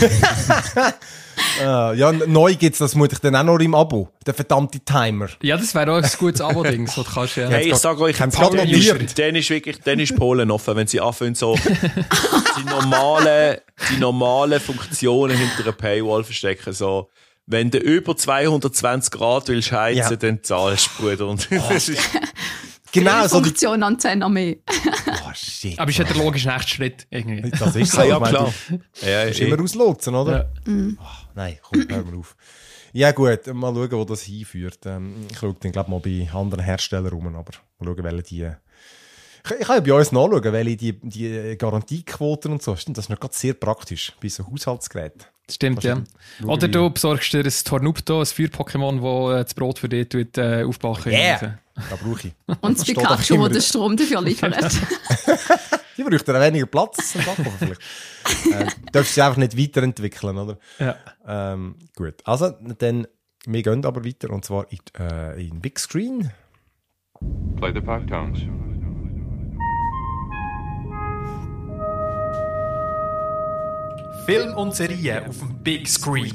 Äh, ja, neu gibt's das, muss ich dann auch noch im Abo. Der verdammte Timer. Ja, das wäre auch ein gutes Abo-Ding, so du kannst ja. Hey, ich sag euch, Haben sie dann gerade ist, probiert? dann ist wirklich, dann ist Polen offen, wenn sie anfangen, so die normalen, die normalen Funktionen hinter einer Paywall verstecken, so. Wenn du über zweihundertzwanzig Grad willst heizen, Ja. dann zahlst du, Bruder. Und das ist, Genau, so die... Funktion an zehn mehr. Oh, shit. Aber ist ja der logische nächste Schritt, irgendwie. Das ist so. ah, ja, ich meine, klar. Ja, Du musst eh. immer auslotsen, oder? Ja. Ach, nein, komm, hör mal auf. Ja gut, mal schauen, wo das hinführt. Ähm, ich schaue dann, glaube mal bei anderen Herstellern rum, aber mal schauen, welche die... Ich, ich kann ja bei uns nachschauen, welche die, die Garantiequoten und so. Stimmt, das ist noch gerade sehr praktisch bei so Haushaltsgeräten. Stimmt, ja. Schauen, Oder wie- du besorgst dir ein Tornupto, ein Feuer-Pokémon, das das Brot für dich tut, äh, aufbacken. Yeah! Das brauche ich. Und das steht einfach Pikachu, immer- der den Strom dafür liefert. Die bräuchten auch weniger Platz im Backofen vielleicht. äh, darfst sie einfach nicht weiterentwickeln, oder? Ja. Ähm, gut, also dann, wir gehen aber weiter und zwar in, äh, in Big Screen. Play the five tones. Film und Serie auf dem Big Screen.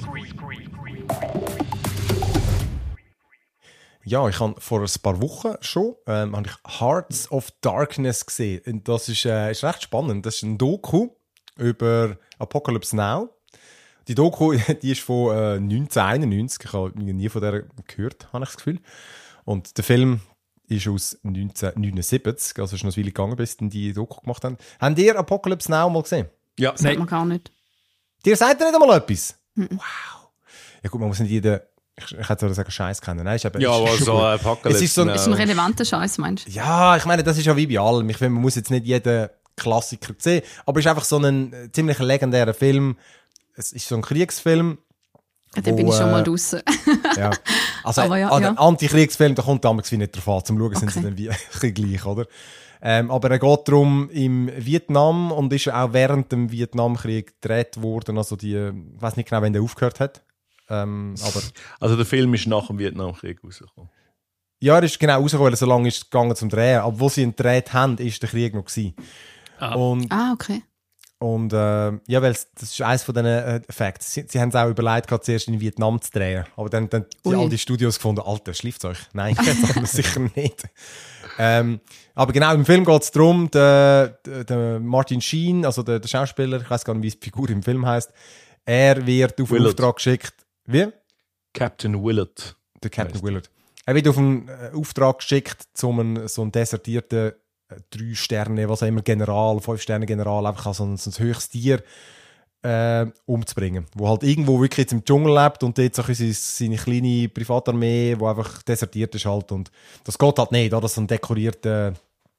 Ja, ich habe vor ein paar Wochen schon ähm, habe ich Hearts of Darkness gesehen. Und das ist, äh, ist recht spannend. Das ist ein Doku über Apocalypse Now. Die Doku, die ist von äh, neunzehnhunderteinundneunzig. Ich habe nie von der gehört, habe ich das Gefühl. Und der Film ist aus neunzehnhundertneunundsiebzig, also ist noch eine Weile gegangen, bis die die Doku gemacht haben. Habt ihr Apocalypse Now mal gesehen? Ja, Das hat man gar nicht. Dir sagt ihr nicht einmal etwas? Wow. Ja gut, man muss nicht jeden, ich, ich hätte sagen, Scheiß kennen. Nein, ist eben, ja, ist aber schon so gut. ein Apocalypse. Es ist so ein- Now. Das ist ein relevanter Scheiß, meinst du? Ja, ich meine, das ist ja wie bei allem. Ich finde, man muss jetzt nicht jeden Klassiker sehen, aber es ist einfach so ein äh, ziemlich legendärer Film. Es ist so ein Kriegsfilm. Ja, da Wo, bin ich schon mal äh, draussen. Ja. Also Aber ja, an ja. den Antikriegsfilm, da kommt damals wie nicht drauf an. Zum Schauen sind sie Okay. dann wie ein bisschen gleich, oder? Ähm, aber er geht darum im Vietnam und ist auch während dem Vietnamkrieg gedreht worden. Also die, äh, ich weiß nicht genau, wann der aufgehört hat. Ähm, aber Also der Film ist nach dem Vietnamkrieg rausgekommen. ja, er ist genau rausgekommen, weil er so lange ist gegangen zum Drehen. Aber wo sie ihn gedreht haben, ist der Krieg noch gewesen. Ah. Und Ah, okay. Und äh, ja, weil es- das ist eines von diesen äh, Facts. Sie, sie haben es auch überlegt, gerade zuerst in Vietnam zu drehen. Aber dann haben Ui. all die Studios gefunden, Alter, schläft euch. Nein, das haben wir sicher nicht. Ähm, aber genau, im Film geht es darum, der, der, der Martin Sheen, also der, der Schauspieler, ich weiß gar nicht, wie die Figur im Film heißt, er wird auf einen Willard. Auftrag geschickt. Wie? Captain Willard. Der Captain Weißt du. Willard. Er wird auf einen äh, Auftrag geschickt, um einen, so einen desertierten äh, drei Sterne, was auch immer, General, fünf Sterne General, einfach so ein, so ein höchstes Tier äh, umzubringen. Wo halt irgendwo wirklich jetzt im Dschungel lebt und dort so ein bisschen seine kleine Privatarmee, die einfach desertiert ist halt. Und das geht halt nicht, oder? Dass so ein dekorierter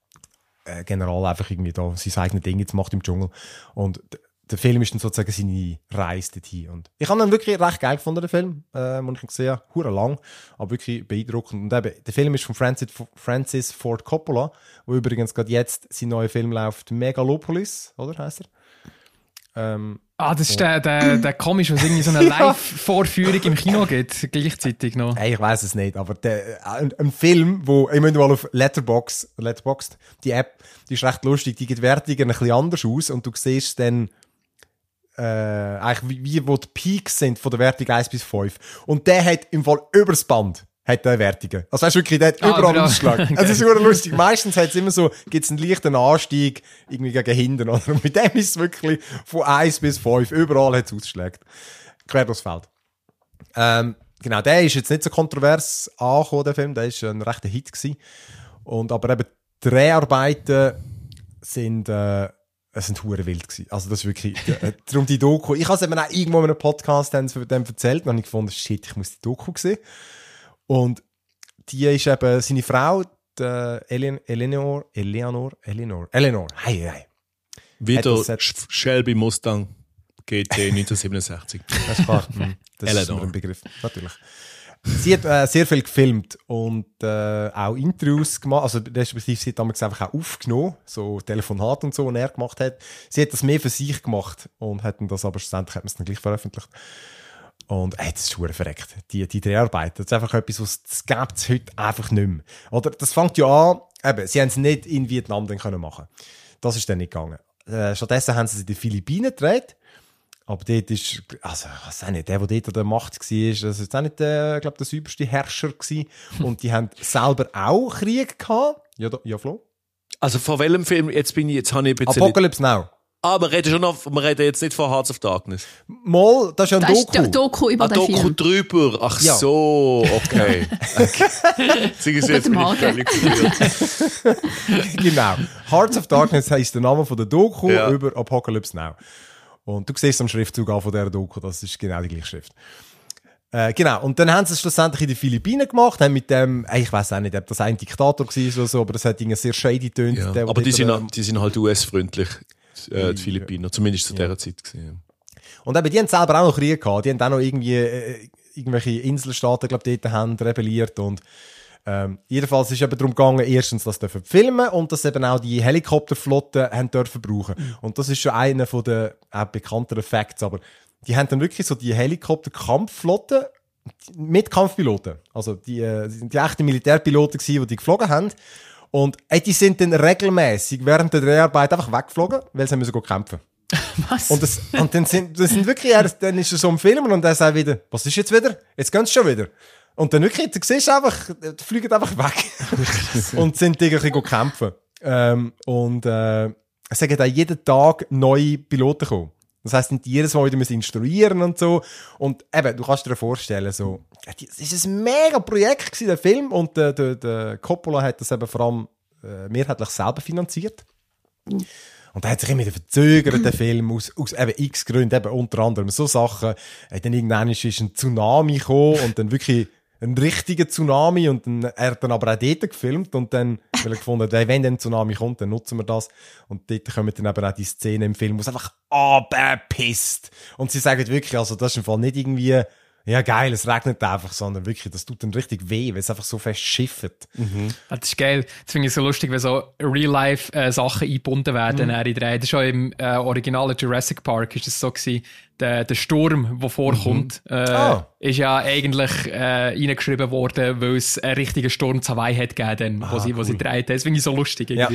äh, General einfach irgendwie da sein eigenes Ding jetzt macht im Dschungel. Und d- der Film ist dann sozusagen seine Reise dorthin. Und ich habe ihn wirklich recht geil gefunden, den Film. Ähm, und ich habe gesehen, hure lang, aber wirklich beeindruckend. Und eben, der Film ist von Francis, Francis Ford Coppola, wo übrigens gerade jetzt sein neuer Film läuft, Megalopolis, oder heisst er? Ähm, Ah, das ist der, der, der komisch, was irgendwie so eine Live-Vorführung im Kino gibt, gleichzeitig noch. Hey, ich weiß es nicht, aber der, ein, ein Film, wo, ich muss mal auf Letterboxd, Letterboxd, die App, die ist recht lustig, die gibt Wertungen ein bisschen anders aus und du siehst dann, äh, eigentlich wie, wie wo die Peaks sind von der Wertung eins bis fünf. Und der hat im Fall übers Band, hat der Wertungen. Also weißt du wirklich, der hat Ah, überall genau. Ausschlag. Also das ist super lustig. Meistens hat es immer so, gibt es einen leichten Anstieg, irgendwie gegen hinten, oder? Und mit dem ist es wirklich von eins bis fünf, überall hat es Ausschläge. Quer durchs Feld. Ähm, genau, der ist jetzt nicht so kontrovers angekommen, der Film, der ist ein rechter Hit gewesen. Und, aber eben, die Dreharbeiten sind, äh, es sind hure wild gewesen. Also das ist wirklich, äh, darum die Doku. Ich habe es eben auch irgendwo in einem Podcast dann von dem erzählt und habe ich gefunden, shit, ich muss die Doku sehen. Und die ist eben seine Frau, die Eleanor, Eleanor, Eleanor, Eleanor, Eleanor, hey, hey. Wieder Hat das- Sch- Shelby Mustang. G T neunzehnhundertsiebenundsechzig. Das ist klar. Mhm. Das ist Eleanor. mir ein Begriff. Natürlich. Sie hat äh, sehr viel gefilmt und äh, auch Interviews gemacht, also respektive sie hat damals einfach auch aufgenommen, so Telefonate und so, die er gemacht hat. Sie hat das mehr für sich gemacht und hat dann das aber schlussendlich hat man es dann gleich veröffentlicht. Und ey, das ist verdammt verreckt. Die, die Dreharbeit, das ist einfach etwas, was das gibt es heute einfach nicht mehr. Oder das fängt ja an, eben, sie haben es nicht in Vietnam dann können machen. Das ist dann nicht gegangen. Äh, stattdessen haben sie es in den Philippinen gedreht. Aber dort ist, also, was auch nicht, der, der dort an der Macht war, das ist auch nicht der, glaub, der sauberste Herrscher gewesen. Und die haben selber auch Krieg gehabt. Ja, da, ja, Flo? Also von welchem Film, jetzt bin ich, jetzt habe ich ein bisschen... Apocalypse Now. Ah, wir reden schon noch, wir reden jetzt nicht von Hearts of Darkness. Mal, das ist ja ein Das ist Doku. der Doku über Ah, den Doku Film. drüber. Ach Ja. so, okay. okay. Sie jetzt Guten bin ich Morgen. völlig verwirrt. Genau. Hearts of Darkness heisst der Name von der Doku Ja. über Apocalypse Now. Und du siehst am Schriftzug an von dieser Doku, das ist genau die gleiche Schrift. Äh, genau. Und dann haben sie es schlussendlich in den Philippinen gemacht, haben mit dem, äh, ich weiss auch nicht, ob das ein Diktator war oder so, aber das hat irgendwie sehr shady getönt. Ja. der, der Aber die dort, sind, ähm, die sind halt U S-freundlich, äh, die Philippiner, zumindest zu dieser Zeit gewesen. Und eben, die haben selber auch noch Krieg gehabt. Die haben auch noch irgendwie, äh, irgendwelche Inselstaaten, glaube ich, dort haben rebelliert. Und, ähm, jedenfalls ist es eben darum gegangen, erstens, das dürfen filmen und dass eben auch die Helikopterflotte haben dürfen brauchen. Mhm. Und das ist schon einer von den auch bekannteren Facts. Aber die haben dann wirklich so die Helikopter-Kampfflotte mit Kampfpiloten. Also, die, äh, die sind die echten Militärpiloten gewesen, die die geflogen haben. Und, ey, die sind dann regelmäßig während der Dreharbeit einfach weggeflogen, weil sie müssen kämpfen. Was? Und, das, und dann sind, das sind wirklich, er, dann ist er so im Film und er sagt wieder, was ist jetzt wieder? Jetzt gehen sie schon wieder. Und dann wirklich, du siehst einfach, die fliegen einfach weg. Und sind irgendwie kämpfen. Ähm, und, äh, es sagen auch jeden Tag neue Piloten kommen. Das heisst, nicht jedes Mal wieder müssen instruieren und so. Und eben, du kannst dir vorstellen, so, es ist ein mega Projekt gewesen, der Film. Und der, der, der Coppola hat das eben vor allem äh, mehrheitlich selber finanziert. Und er hat sich immer wieder verzögert, der Film, aus, aus eben x Gründen, eben unter anderem so Sachen. Äh, dann irgendwann ist ein Tsunami gekommen und dann wirklich ein richtiger Tsunami und dann, er hat dann aber auch dort gefilmt und dann, weil er gefunden hat, wenn dann ein Tsunami kommt, dann nutzen wir das. Und dort kommen dann eben auch die Szenen im Film, wo es einfach abpisst. Und sie sagen wirklich, also das ist im Fall nicht irgendwie, ja geil, es regnet einfach, sondern wirklich, das tut dann richtig weh, weil es einfach so fest schifft. Das ist geil. Das finde ich so lustig, wenn so Real-Life-Sachen eingebunden werden. Mhm. In der das ist schon im äh, originalen Jurassic Park ist es so gewesen, der, der Sturm, der vorkommt, mhm. äh, ah. ist ja eigentlich äh, reingeschrieben worden, weil es einen richtigen Sturm zu Hawaii hat gegeben, wo, ah, sie, cool. wo sie dreht. Das finde ich so lustig. Irgendwie.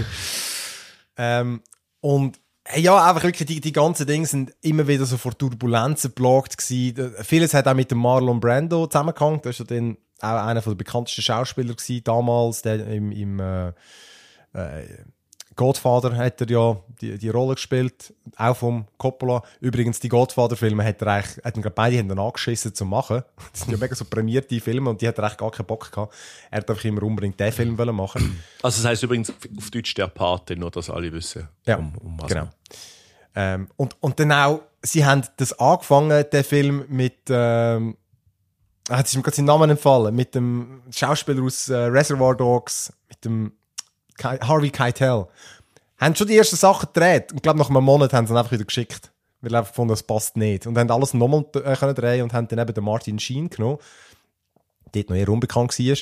Ja. Ähm, und ja, einfach wirklich, die, die ganzen Dinge sind immer wieder so vor Turbulenzen geplagt gewesen. Vieles hat auch mit dem Marlon Brando zusammengehangen. Das war ja dann auch einer der bekanntesten Schauspieler gewesen, damals, der im, im äh, äh, Godfather hat er ja die, die Rolle gespielt, auch vom Coppola. Übrigens, die Godfather-Filme hat er eigentlich, hat ihn, beide haben ihn angeschissen zu machen. Das sind ja mega so prämierte Filme und die hat er eigentlich gar keinen Bock gehabt. Er hat einfach immer unbedingt den Film wollen machen. Also das heisst übrigens auf Deutsch der Pate, nur dass alle wissen. Ja, um, um was genau. Ähm, und, und dann auch, sie haben das angefangen, den Film mit, ähm, ah, jetzt ist mir gerade sein Name entfallen, mit dem Schauspieler aus äh, Reservoir Dogs, mit dem Ke- Harvey Keitel. Haben schon die ersten Sachen gedreht und ich glaube, nach einem Monat haben sie ihn einfach wieder geschickt. Weil sie einfach gefunden, das passt nicht. Und haben alles nochmal äh, können drehen und haben dann eben den Martin Sheen genommen, der dort noch eher unbekannt war.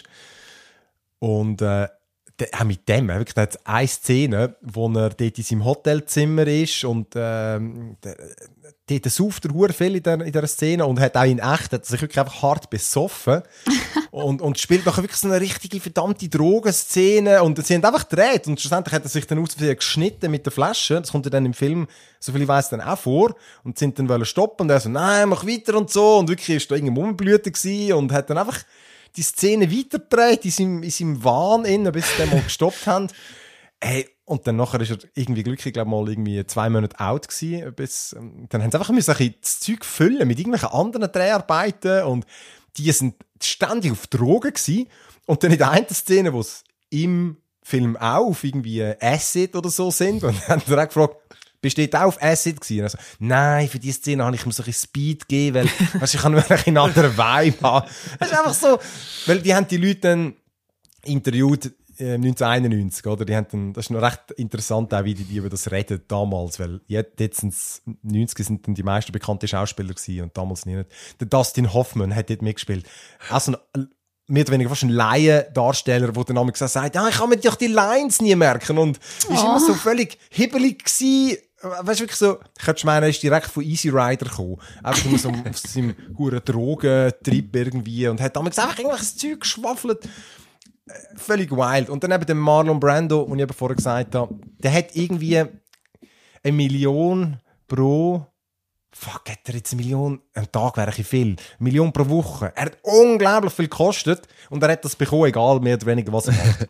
Und äh, de, auch mit dem, wirklich, da hat es eine Szene, wo er dort in seinem Hotelzimmer ist und ähm, dort sauft er hure viel in der, in dieser Szene und hat auch in echt, hat sich wirklich einfach hart besoffen und, und spielt nachher wirklich so eine richtige verdammte Drogenszene und sie haben einfach gedreht und schlussendlich hat er sich dann aus Versehen geschnitten mit der Flasche, das kommt ja dann im Film, so viel ich weiss, dann auch vor und sind dann wollen stoppen und er so, nein, mach weiter und so und wirklich ist da irgendein Mummenblüte gewesen und hat dann einfach die Szene weitergedreht in seinem, in seinem Wahn innen, bis sie dann mal gestoppt haben. Hey, und dann nachher ist er irgendwie glücklich, glaube mal irgendwie zwei Monate out gewesen, bis, dann haben sie einfach müssen ein bisschen das Zeug füllen mit irgendwelchen anderen Dreharbeiten und die sind ständig auf Drogen gewesen. Und dann in der einen Szene, wo es im Film auch auf irgendwie Acid oder so sind, und dann haben sie auch gefragt, bist du dort auch auf Acid gewesen? Also, nein, für diese Szene habe ich mir so ein bisschen Speed gegeben, weil, weißt, ich kann nur einen anderen Vibe haben. Das ist einfach so, weil die haben die Leute dann interviewt, äh, neunzehnhunderteinundneunzig, oder? Die haben dann, das ist noch recht interessant, auch wie die, die über das reden damals, weil jetzt, jetzt sind's, neunzig sind dann die meisten bekannten Schauspieler gewesen und damals nicht. Der Dustin Hoffman hat dort mitgespielt. Also ein, mehr oder weniger fast ein Laiendarsteller, der dann einmal gesagt sagt, ja, ich kann mir doch die Lines nie merken und oh. ist immer so völlig hibbelig gewesen. Weißt du, wirklich so, ich hätte meinen, er ist direkt von Easy Rider gekommen. Einfach nur so auf seinem huren Drogentrip irgendwie und hat damals einfach irgendwelches Zeug geschwaffelt. Völlig wild. Und dann eben der Marlon Brando, den ich eben vorher gesagt habe, der hat irgendwie eine Million pro, fuck, hat er jetzt eine Million, am Tag wäre ein viel, eine Million pro Woche. Er hat unglaublich viel gekostet und er hat das bekommen, egal mehr oder weniger, was er macht.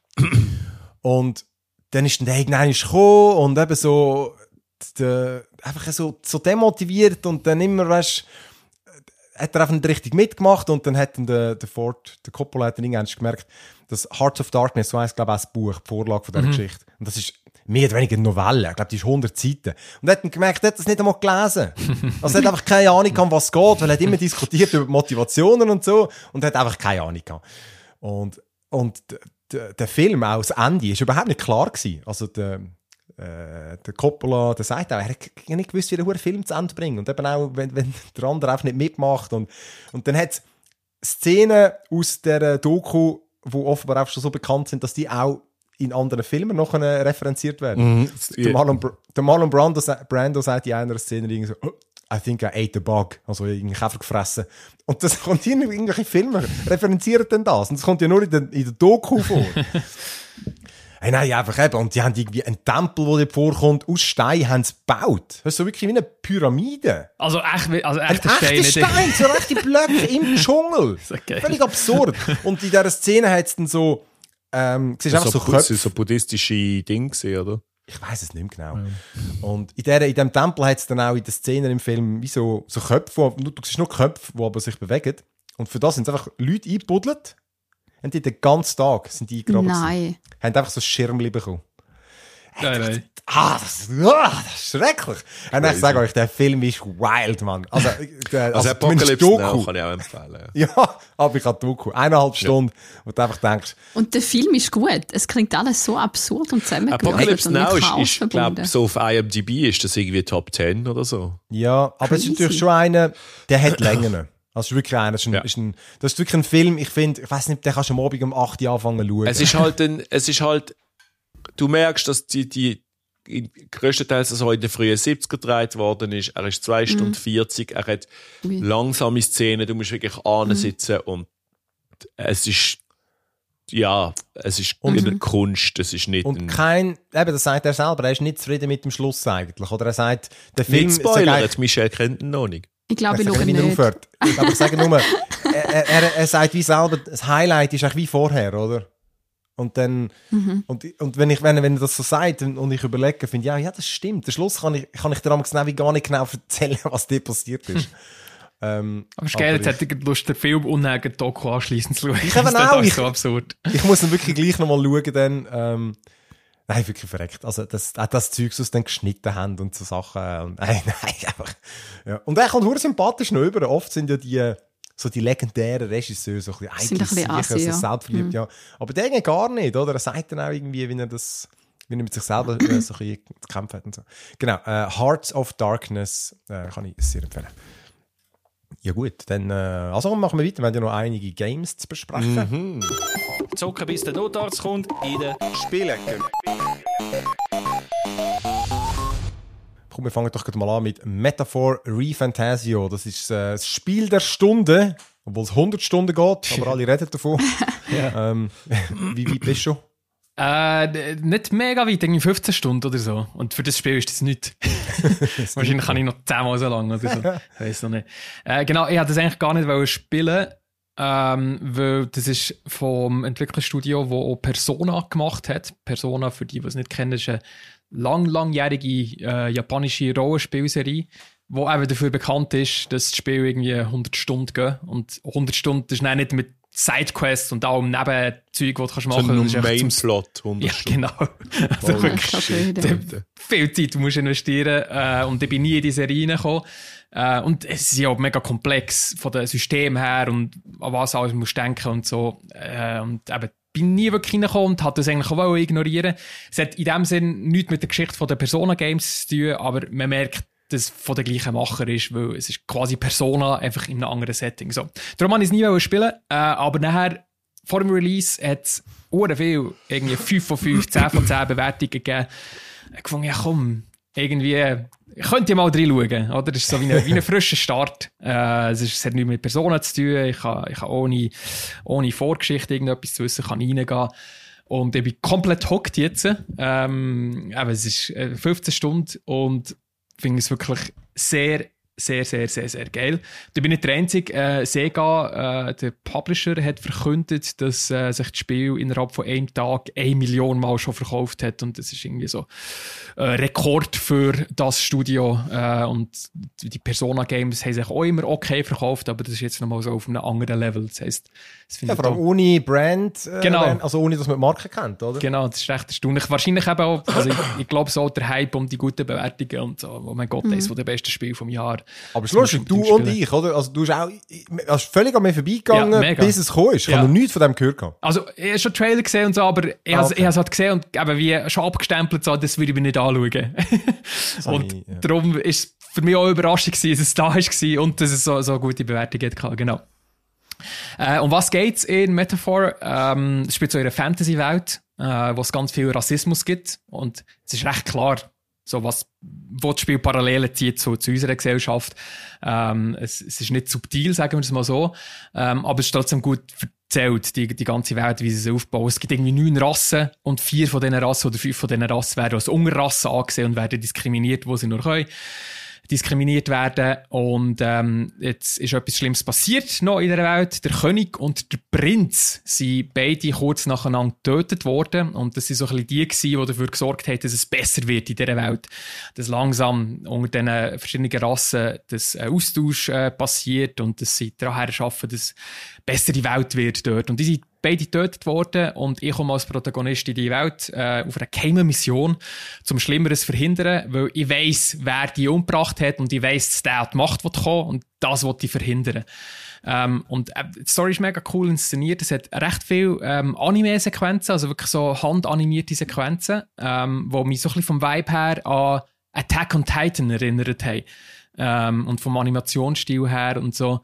Und dann ist dann der irgendwann gekommen und eben so, der, einfach so, so demotiviert und dann immer, weißt, hat er einfach nicht richtig mitgemacht und dann hat dann der, der Ford, der Coppola hat dann irgendwann gemerkt, dass Hearts of Darkness, so heisst, glaube ich, auch das Buch, die Vorlage von dieser Mhm. Geschichte. Und das ist mehr oder weniger eine Novelle. Ich glaube, die ist hundert Seiten. Und er hat dann gemerkt, er hat das nicht einmal gelesen. Also er hat einfach keine Ahnung gehabt, was geht, weil er hat immer diskutiert über Motivationen und so und er hat einfach keine Ahnung gehabt. Und, und der, der Film, auch das Ende, ist überhaupt nicht klar gewesen. Also der, äh, der Coppola, der sagt auch, er hat nicht gewusst, wie der Film zu Ende bringt. Und eben auch, wenn, wenn der andere einfach nicht mitmacht. Und, und dann hat es Szenen aus dieser Doku, die offenbar auch schon so bekannt sind, dass die auch in anderen Filmen noch referenziert werden. Mhm. Der Marlon, der Marlon Brando, Brando sagt in einer Szene irgendwie so, oh, I think I ate a bug. Also irgendwie Käfer gefressen. Und das kommt hier in irgendwelche Filme, referenzieren denn das? Und das kommt ja nur in der, in der Doku vor. Hey, nein, einfach eben. Und die haben irgendwie einen Tempel, der dort vorkommt, aus Stein haben sie gebaut. Das ist so wirklich wie eine Pyramide. Also echt, also Ein echter Stein. echter Stein, so rechte Blöcke im Dschungel. Okay. Völlig absurd. Und in dieser Szene hat es dann so, ähm, siehst einfach so, so so, Köpfe. so buddhistische Dinge gesehen, oder? Ich weiss es nicht mehr genau. Ja. Und in, der, in diesem Tempel hat es dann auch in den Szenen im Film wie so, so Köpfe, wo, du siehst nur Köpfe, die aber sich bewegen. Und für das sind einfach Leute eingebuddelt. Und die den ganzen Tag sind die eingegraben. Nein. Haben einfach so ein Schirmchen bekommen. Nein, nein. Ah, das, ah, das ist schrecklich. Und ich sage euch, der Film ist wild, Mann. Also, der, Also, also Apocalypse Doku. Now kann ich auch empfehlen. Ja. Ja, aber ich habe Doku. Eineinhalb Stunden, wo du einfach denkst, Und der Film ist gut. Es klingt alles so absurd und zusammengehört Apocalypse und mit Now ist, Chaos ist glaube verbunden. so auf I M D B ist das irgendwie Top zehn oder so. ja, aber es ist Crazy. natürlich schon einer, der hat Längen. Also, es ist wirklich einer, das ist ein, Ja. ist ein, das ist wirklich ein Film, ich finde, ich weiss nicht, den kannst du am Abend um acht Uhr anfangen zu schauen. Es ist halt ein, es ist halt, du merkst, dass die, die in, größtenteils also in den frühen siebziger gedreht worden ist. Er ist zwei Stunden vierzig, er hat Ui. langsame Szenen, du musst wirklich ansitzen und es ist, ja, es ist eine Kunst, es ist nicht Und ein, kein, eben, das sagt er selber, er ist nicht zufrieden mit dem Schluss eigentlich. Oder er sagt, der Film... nicht sag Spoiler, eigentlich- Michelle kennt ihn noch nicht. Ich glaube, ich Ich schaue sage, wie er nicht. aufhört. Aber ich sage nur, er, er, er sagt wie selber, das Highlight ist eigentlich wie vorher, oder? Und dann, Mhm. und, und wenn ich, wenn, wenn er das so sagt und, und ich überlege, finde ich, ja, ja, das stimmt. Der Schluss kann ich, kann ich dir am genau wie gar nicht genau erzählen, was dir passiert ist. ähm, Aber es ist geil, aber jetzt hätte ich Lust, den Film und dann den Doku anschliessend zu schauen. Ich eben Das ist auch, doch ich- so absurd. ich, ich muss dann wirklich gleich nochmal schauen, dann, ähm, nein, wirklich verreckt. Also, das, auch das Zeug, das sie dann geschnitten haben und so Sachen. Und, nein, nein, einfach. Ja. Und er kommt nur sympathisch noch über. Oft sind ja die, so die legendären Regisseure so ein bisschen Sind ein bisschen eigentlich assi, so ja. selbstverliebt, Mhm. ja. Aber der eigentlich gar nicht, oder? Er sagt dann auch irgendwie, wie er das, wie er mit sich selber äh, so ein bisschen zu kämpfen hat und so. Genau, äh, Hearts of Darkness, äh, kann ich sehr empfehlen. Ja gut, dann, äh, also machen wir weiter. Wir haben ja noch einige Games zu besprechen. Zocken bis der Notarzt kommt in der Spielecke. Komm, wir fangen doch gleich mal an mit Metaphor ReFantasio. Das ist äh, das Spiel der Stunde, obwohl es hundert Stunden geht, aber alle reden davon. ähm, wie weit bist du? Äh, nicht mega weit, irgendwie fünfzehn Stunden oder so. Und für das Spiel ist das nichts. Wahrscheinlich kann ich noch zehnmal so lang oder so. Ich weiss noch nicht. Äh, genau, ich wollte das eigentlich gar nicht wollen spielen, ähm, weil das ist vom Entwicklerstudio, das auch Persona gemacht hat. Persona, für die, die es nicht kennen, ist eine lang, langjährige äh, japanische Rollenspielserie, die eben dafür bekannt ist, dass das Spiel irgendwie hundert Stunden geht. Und hundert Stunden ist dann nicht mit Sidequests und auch Nebenzeug, die du kannst machen kannst. So ein Mainplot, hundert Ja, Stunden. genau. Also Oh, wirklich das ist shit, okay, Alter. viel Zeit musst du investieren äh, und ich bin nie in diese Serie reingekommen. Äh, und es ist ja auch mega komplex von dem System her und an was alles musst du denken und so. Äh, und eben bin nie wirklich reingekommen und hat das eigentlich auch ignorieren. Es hat in dem Sinn nichts mit der Geschichte von den Persona-Games zu tun, aber man merkt, dass es von der gleichen Macher ist, weil es ist quasi Persona, einfach in einem anderen Setting. So. Darum wollte ich es nie spielen, äh, aber nachher, vor dem Release, hat es sehr viel, irgendwie fünf von fünf, zehn von zehn Bewertungen gegeben. Ich habe gefunden, ja komm, irgendwie, ich könnte mal reinschauen, oder? Das ist so wie ein, wie ein frischer Start. Äh, es, ist, es hat nichts mit Personen zu tun. Ich kann, ich kann ohne, ohne Vorgeschichte irgendetwas zu wissen, kann reingehen. Und ich bin komplett hooked jetzt. Ähm, aber es ist fünfzehn Stunden und finde es wirklich sehr, sehr, sehr, sehr, sehr geil. Da bin ich nicht der Einzige. Äh, Sega, äh, der Publisher, hat verkündet, dass äh, sich das Spiel innerhalb von einem Tag eine Million Mal schon verkauft hat. Und das ist irgendwie so ein äh, Rekord für das Studio. Äh, und die Persona-Games haben sich auch immer okay verkauft, aber das ist jetzt nochmal so auf einem anderen Level. Das heisst, das ja, vor allem ohne Brand, äh, genau. Also ohne, dass man die Marke kennt, oder? Genau, das ist recht erstaunlich. Wahrscheinlich eben auch, also ich, ich glaube so der Hype um die guten Bewertungen und so. Oh mein Gott, mhm. eines der besten Spiele vom Jahr. Aber es ist lustig, du und ich, oder? Also du hast auch, hast völlig an mir vorbeigegangen, ja, bis es gekommen ist. Ich ja. habe noch nichts von dem gehört. Also, ich habe schon Trailer gesehen und so, aber ich ah, okay. habe es halt gesehen und eben wie schon abgestempelt, so, das würde ich mir nicht anschauen. und ich, ja. darum ist es für mich auch überraschend gewesen, dass es da war und dass es so, so gute Bewertungen hatte, genau. Äh, um was geht's in Metaphor? Ähm, es spielt so in einer Fantasy-Welt, äh, wo es ganz viel Rassismus gibt und es ist recht klar, so was, wo das Spiel Parallelen zieht zu, zu unserer Gesellschaft. Ähm, es, es ist nicht subtil, sagen wir es mal so, ähm, aber es ist trotzdem gut erzählt, die, die ganze Welt, wie sie es aufbauen. Es gibt irgendwie neun Rassen und vier von diesen Rassen oder fünf von diesen Rassen werden als Unterrassen angesehen und werden diskriminiert, wo sie nur können. diskriminiert werden. Und ähm, jetzt ist etwas Schlimmes passiert noch in der Welt. Der König und der Prinz sind beide kurz nacheinander getötet worden. Und das sind so ein bisschen die gewesen, die dafür gesorgt haben, dass es besser wird in dieser Welt. Dass langsam unter diesen verschiedenen Rassen das äh, Austausch äh, passiert und dass sie daran schaffen, dass besser die Welt wird dort. Und die sind beide getötet worden und ich komme als Protagonist in die Welt äh, auf einer geheimen Mission, zum Schlimmeres zu verhindern, weil ich weiss, wer die umgebracht hat und ich weiss, dass der an die Macht kommen und das will ich verhindern. Ähm, und äh, die Story ist mega cool inszeniert. Es hat recht viele ähm, Anime-Sequenzen, also wirklich so handanimierte Sequenzen, ähm, die mich so ein bisschen vom Vibe her an Attack on Titan erinnert haben. Ähm, und vom Animationsstil her und so.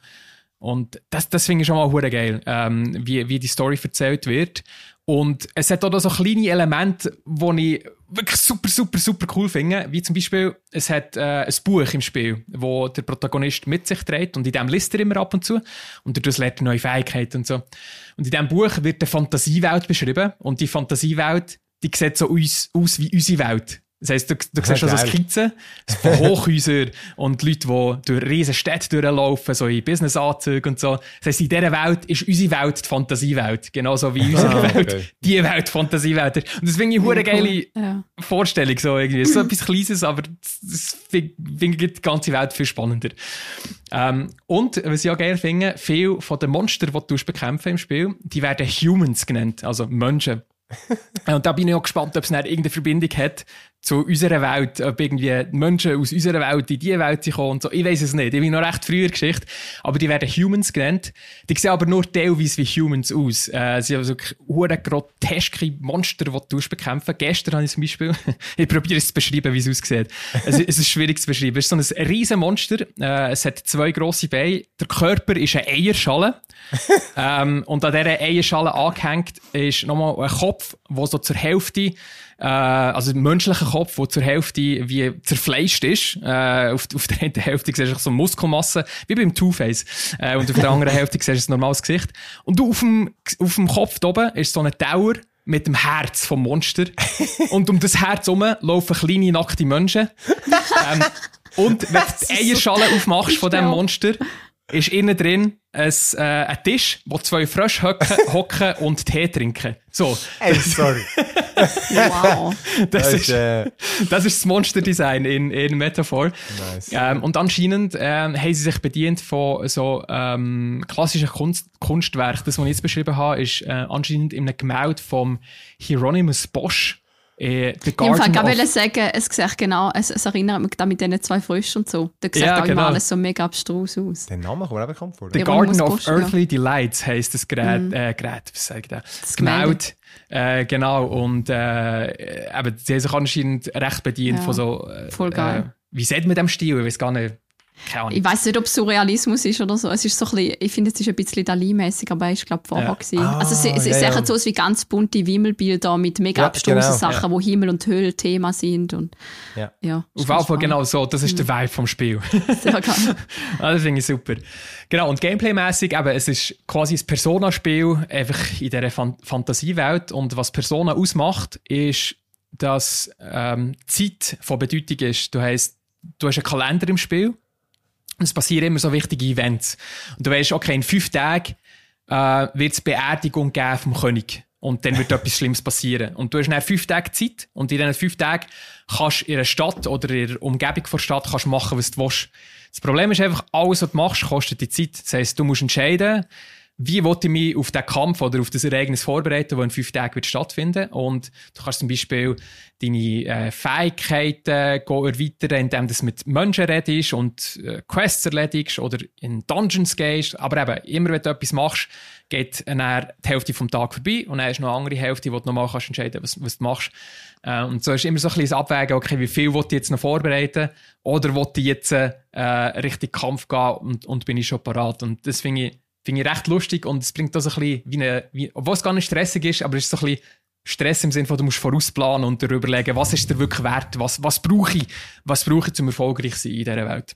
Und das, das finde ich schon mal hure geil, ähm, wie, wie die Story erzählt wird. Und es hat auch so kleine Elemente, die ich wirklich super, super, super cool finde. Wie zum Beispiel, es hat äh, ein Buch im Spiel, wo der Protagonist mit sich trägt und in dem liest er immer ab und zu. Und dadurch lernt er neue Fähigkeiten und so. Und in diesem Buch wird eine Fantasiewelt beschrieben. Und die Fantasiewelt, die sieht so aus, aus wie unsere Welt. Das heisst, du, du siehst schon so Skizzen von Hochhäusern und Leute, die durch riesen Städte durchlaufen, so in Businessanzügen und so. Das heisst, in dieser Welt ist unsere Welt die Fantasiewelt. Genauso wie unsere ah, okay. Welt die Welt die Fantasiewelt ist. Und das finde ich eine cool. geile ja. Vorstellung, so irgendwie. So etwas Kleines, aber das finde ich die ganze Welt viel spannender. Ähm, und, was ich auch gerne finde, viele von den Monstern, die du bekämpfen im Spiel, die werden Humans genannt, also Menschen. Und da bin ich auch gespannt, ob es irgendeine Verbindung hat zu unserer Welt, ob irgendwie Menschen aus unserer Welt in diese Welt kommen und so. Ich weiss es nicht. Ich bin noch recht früher Geschichte. Aber die werden Humans genannt. Die sehen aber nur teilweise wie Humans aus. Äh, sie haben so hure groteske Monster, die du bekämpfen. Gestern habe ich zum Beispiel, ich probiere es zu beschreiben, wie es aussieht. Es, es ist schwierig zu beschreiben. Es ist so ein riesen Monster. Äh, es hat zwei grosse Beine. Der Körper ist eine Eierschale. ähm, und an dieser Eierschale angehängt ist nochmal ein Kopf, der so zur Hälfte Äh, also ein menschlicher Kopf, der zur Hälfte wie zerfleischt ist. Äh, auf, auf der einen Hälfte siehst du so Muskelmasse, wie beim Two-Face. Äh, und auf der anderen Hälfte siehst du ein normales Gesicht. Und du auf dem, auf dem Kopf da oben ist so eine Tower mit dem Herz vom Monster. Und um das Herz herum laufen kleine, nackte Menschen. Ähm, und wenn du die Eierschale so aufmachst von diesem Monster, ist innen drin ein, äh, ein Tisch, wo zwei Frösche hocken, hocken und Tee trinken. So. Hey, sorry. Wow. Das, das, ist, äh... das ist das Monsterdesign in, in Metaphor. Nice. Ähm, und anscheinend ähm, haben sie sich bedient von so ähm, klassischen Kunst, Kunstwerken. Das, was ich jetzt beschrieben habe, ist äh, anscheinend in einem Gemälde vom Hieronymus Bosch Äh, The Ich wollte Garden gerade of... sagen, es sieht genau, es, es erinnert mich da mit diesen zwei Fröschen und so. Da sieht Ja, auch immer genau. alles so mega abstrus aus. Den Namen kommt mir auch bekannt vor. The Ja, Garden Rhythmus of Busch, ja. Earthly Delights heisst das Gerät, Mhm. äh, Gerät, was sag ich da? Das Gemälde. Äh, genau, und äh, eben, sie haben sich anscheinend recht bedient Ja, von so... Äh, voll geil. Äh, wie sagt man dem Stil? Ich weiß gar nicht. Keine Ahnung. Ich weiss nicht, ob es Surrealismus ist oder so. Es ist so ein bisschen, ich finde, es ist ein bisschen Dali-mäßig, aber es war, glaube ich, vorher. Ja. gewesen. Ah, also, sie, sie ja, sehen ja. so aus wie ganz bunte Wimmelbilder mit mega Ja, abstrusen genau. Sachen, wo Himmel und Hölle Thema sind. Und, Ja. ja, Auf ist jeden Fall spannend. genau so, das ist der Vibe vom Spiel. Sehr geil. Ah, das finde ich super. Genau, und Gameplay-mässig, eben, es ist quasi ein Persona-Spiel, einfach in dieser Fan- Fantasiewelt. Und was Persona ausmacht, ist, dass ähm, Zeit von Bedeutung ist. Du hast, du hast einen Kalender im Spiel. Und es passieren immer so wichtige Events. Und du weißt, okay, in fünf Tagen äh, wird es Beerdigung geben vom König. Und dann wird etwas Schlimmes passieren. Und du hast dann fünf Tage Zeit. Und in diesen fünf Tagen kannst du in einer Stadt oder in der Umgebung der Stadt kannst du machen, was du willst. Das Problem ist einfach, alles, was du machst, kostet die Zeit. Das heisst, du musst entscheiden, wie will ich mich auf den Kampf oder auf das Ereignis vorbereiten, das in fünf Tagen wird stattfinden. Und du kannst zum Beispiel deine äh, Fähigkeiten go erweitern, indem du mit Menschen redest und äh, Quests erledigst oder in Dungeons gehst. Aber eben, immer wenn du etwas machst, geht dann die Hälfte vom Tag vorbei und dann hast du noch eine andere Hälfte, wo du nochmal kannst entscheiden kannst, was, was du machst. Äh, und so ist immer so ein bisschen das Abwägen, okay, wie viel will ich jetzt noch vorbereiten oder will ich jetzt äh, richtig Kampf gehen und, und bin ich schon parat. Und das finde ich Finde ich recht lustig und es bringt auch so ein bisschen, wie eine, wie, obwohl es gar nicht stressig ist, aber es ist so ein bisschen Stress im Sinne von, du musst vorausplanen und dir überlegen, was ist dir wirklich wert, was, was brauche ich, was brauche ich, um erfolgreich zu sein in dieser Welt.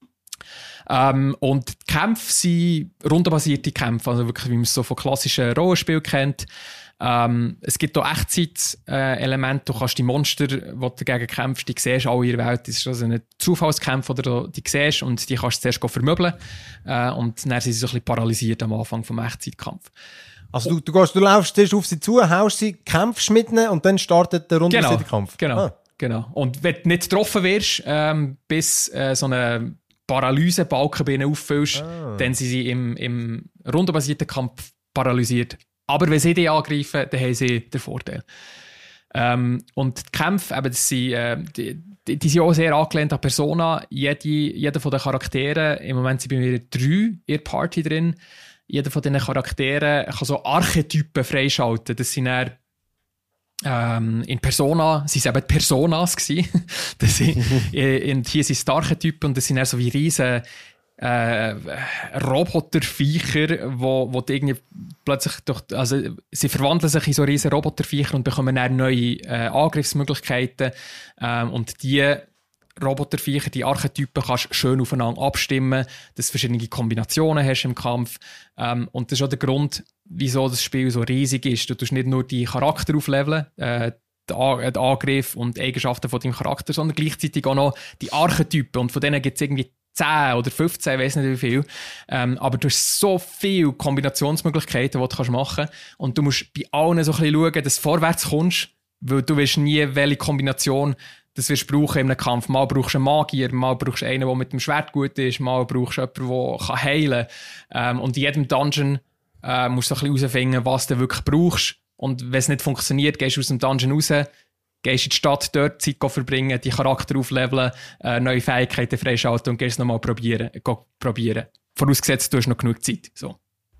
Ähm, und die Kämpfe sind rundenbasierte Kämpfe, also wirklich, wie man es so von klassischen Rollenspielen kennt. Ähm, es gibt auch Echtzeit-Elemente. Du kannst die Monster, die du dagegen kämpfst, die siehst alle in der Welt. Das ist also ein Zufallskampf, oder du die siehst und die kannst du zuerst vermöbeln. Äh, und dann sind sie so ein bisschen paralysiert am Anfang vom Echtzeitkampf. Also du, du, gehst, du laufst zuerst auf sie zu, haust sie, kämpfst mit ihnen und dann startet der Genau, rundenbasierte Kampf. genau, Ah. genau. Und wenn du nicht getroffen wirst, ähm, bis äh, so eine Paralysebalken bei ihnen auffüllst, Ah. dann sind sie im, im rundenbasierten Kampf paralysiert. Aber wenn sie die angreifen, dann haben sie den Vorteil. Ähm, und die Kämpfe, eben, das sind, äh, die, die, die sind auch sehr angelehnt an Persona. Jede, jeder von den Charakteren, im Moment sind bei mir drei in der Party drin, jeder von diesen Charakteren kann so Archetypen freischalten. Das sind dann, ähm, in Persona, sie waren eben Personas gewesen. das sind, in, hier sind es die Archetypen und das sind dann so wie riesen Äh, Roboterviecher, wo, wo die irgendwie plötzlich durch, also sie verwandeln sich in so riesen Roboterviecher und bekommen dann neue äh, Angriffsmöglichkeiten. Ähm, und die Roboterviecher, die Archetypen, kannst du schön aufeinander abstimmen, dass du verschiedene Kombinationen hast im Kampf. Ähm, und das ist auch der Grund, wieso das Spiel so riesig ist. Du tust nicht nur die Charakter aufleveln, äh, die Angriff und die Eigenschaften von deinem Charakter, sondern gleichzeitig auch noch die Archetypen. Und von denen gibt es irgendwie zehn oder fünfzehn, ich weiss nicht wie viel. Ähm, aber du hast so viele Kombinationsmöglichkeiten, die du kannst machen kannst. Und du musst bei allen so ein bisschen schauen, dass du vorwärts kommst, weil du weißt nie, welche Kombination das wirst du brauchen in einem Kampf. Mal brauchst du einen Magier, mal brauchst du einen, der mit dem Schwert gut ist, mal brauchst du jemanden, der heilen kann. Ähm, und in jedem Dungeon äh, musst du so ein bisschen herausfinden, was du wirklich brauchst. Und wenn es nicht funktioniert, gehst du aus dem Dungeon raus, gehst in die Stadt, dort Zeit verbringen, die Charakter aufleveln, äh, neue Fähigkeiten freischalten und gehst es nochmal probieren, probieren. Vorausgesetzt, du hast noch genug Zeit. So.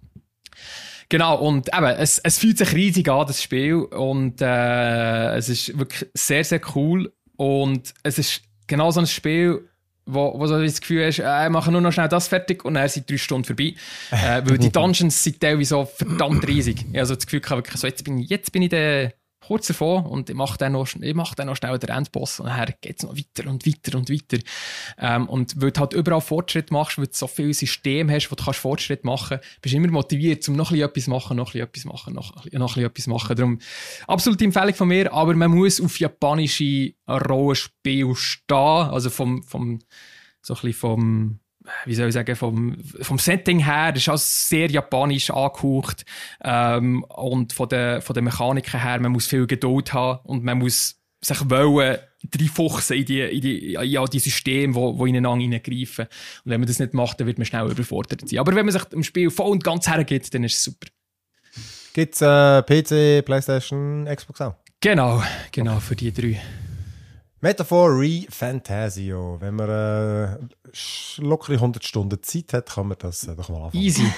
Genau, und eben, es, es fühlt sich riesig an, das Spiel. Und äh, es ist wirklich sehr, sehr cool. Und es ist genau so ein Spiel, wo, wo du das Gefühl hast, äh, machen nur noch schnell das fertig und dann sind drei Stunden vorbei. äh, weil die Dungeons sind teilweise so verdammt riesig. Ich habe also das Gefühl, wirklich so, jetzt bin ich, jetzt bin ich der kurz davon und ich mache dann noch, ich mache dann noch schnell den Endboss und dann geht es noch weiter und weiter und weiter. Ähm, und weil du halt überall Fortschritt machst, weil du so viele Systeme hast, wo du kannst Fortschritt machen kannst, bist du immer motiviert, um noch ein bisschen etwas machen, noch ein bisschen etwas machen, noch, noch ein bisschen etwas machen. Darum, absolute Empfehlung von mir, aber man muss auf japanische Rollenspiele stehen, also vom, vom, so ein bisschen vom, wie soll ich sagen, vom, vom Setting her, das ist auch sehr japanisch angehaucht, ähm, und von der, von der Mechaniken her, man muss viel Geduld haben und man muss sich wollen reinfuchsen in die, in die, ja, die Systeme, wo, wo ineinander hineingreifen. Und wenn man das nicht macht, dann wird man schnell überfordert sein. Aber wenn man sich im Spiel voll und ganz hergibt, dann ist es super. Gibt's äh, P C, Playstation, Xbox auch? Genau, genau, für die drei. Metaphor Re-Fantasio. Wenn man äh, lockere hundert Stunden Zeit hat, kann man das äh, doch mal anfangen. Easy.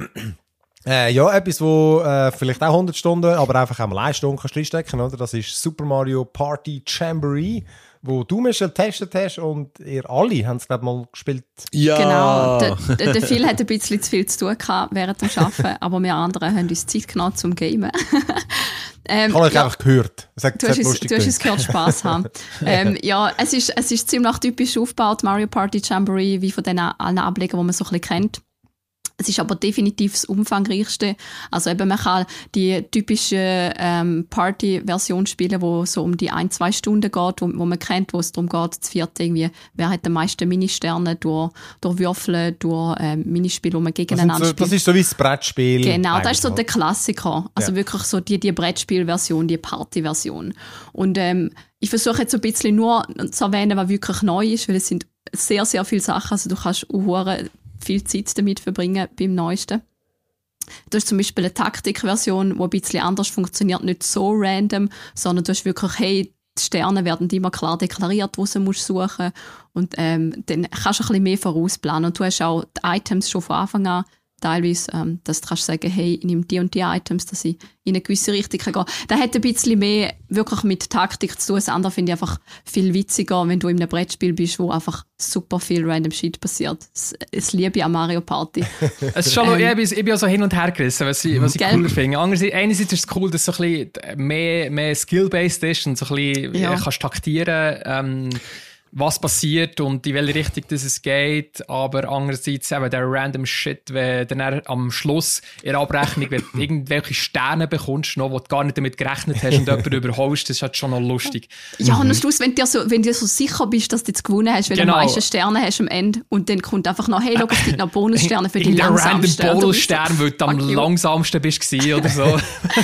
Äh, ja, etwas, wo äh, vielleicht auch hundert Stunden, aber einfach auch mal eine Stunde kannst reinstecken, oder? Das ist Super Mario Party Jamboree, wo du, Michel, getestet hast und ihr alle haben es, glaube ich, mal gespielt. Ja. Genau, der, der Phil hat ein bisschen zu viel zu tun gehabt während dem Arbeiten, aber wir anderen haben uns Zeit genommen zum Gamen. ähm, Ich habe euch ja, einfach gehört. Es hat, du es hast hat es, lustig du hast getan. es gehört, Spass haben. ähm, ja, es ist, es ist ziemlich typisch aufgebaut, Mario Party Jamboree, wie von den allen Ablegern, die man so ein bisschen kennt. Es ist aber definitiv das umfangreichste. Also eben, man kann die typische ähm, Party-Version spielen, wo so um die ein, zwei Stunden geht, wo, wo man kennt, wo es darum geht, zu viert irgendwie, wer hat den meisten Ministerne durch, durch Würfeln, durch ähm, Minispiele, wo man Das, sind gegeneinander so, spielt. das ist so wie das Brettspiel. Genau, das ist so eigentlich, der Klassiker. Also Ja. wirklich so die, die Brettspielversion, die Partyversion. Und ähm, ich versuche jetzt so ein bisschen nur zu erwähnen, was wirklich neu ist, weil es sind sehr, sehr viele Sachen. Also du kannst auch viel Zeit damit verbringen beim Neuesten. Du hast zum Beispiel eine Taktikversion, die ein bisschen anders funktioniert, nicht so random, sondern du hast wirklich, hey, die Sterne werden immer klar deklariert, wo sie musst suchen. Und ähm, dann kannst du ein bisschen mehr vorausplanen. Und du hast auch die Items schon von Anfang an teilweise, ähm, dass du kannst sagen, hey, ich nehme die und die Items, dass ich in eine gewisse Richtung gehen kann. Das hat ein bisschen mehr wirklich mit Taktik zu tun. Das andere finde ich einfach viel witziger, wenn du in einem Brettspiel bist, wo einfach super viel random Shit passiert. Das, das liebe ich an Mario Party. Es ist schon noch, Ähm, ich bin, ich bin auch so hin und her gerissen, was ich, was ich Gell? cooler finde. Andererseits, einerseits ist es cool, dass es so ein bisschen mehr, mehr skill-based ist und so ein bisschen Ja. äh, kannst taktieren, ähm, was passiert und in welche Richtung das es geht. Aber andererseits eben der random Shit, wenn dann er am Schluss in der Abrechnung wenn du irgendwelche Sterne bekommst, noch, wo du gar nicht damit gerechnet hast und jemanden überholst, das ist halt schon noch lustig. Ja, und am Schluss, wenn du dir so, wenn du dir so sicher bist, dass du jetzt gewonnen hast, weil Genau. du am meisten Sterne hast am Ende und dann kommt einfach noch, hey, schau, es gibt noch Bonussterne für die Irgendein langsamsten. random Und du bist so, Bodelstern, weil du am fuck you. langsamsten bist gewesen oder so.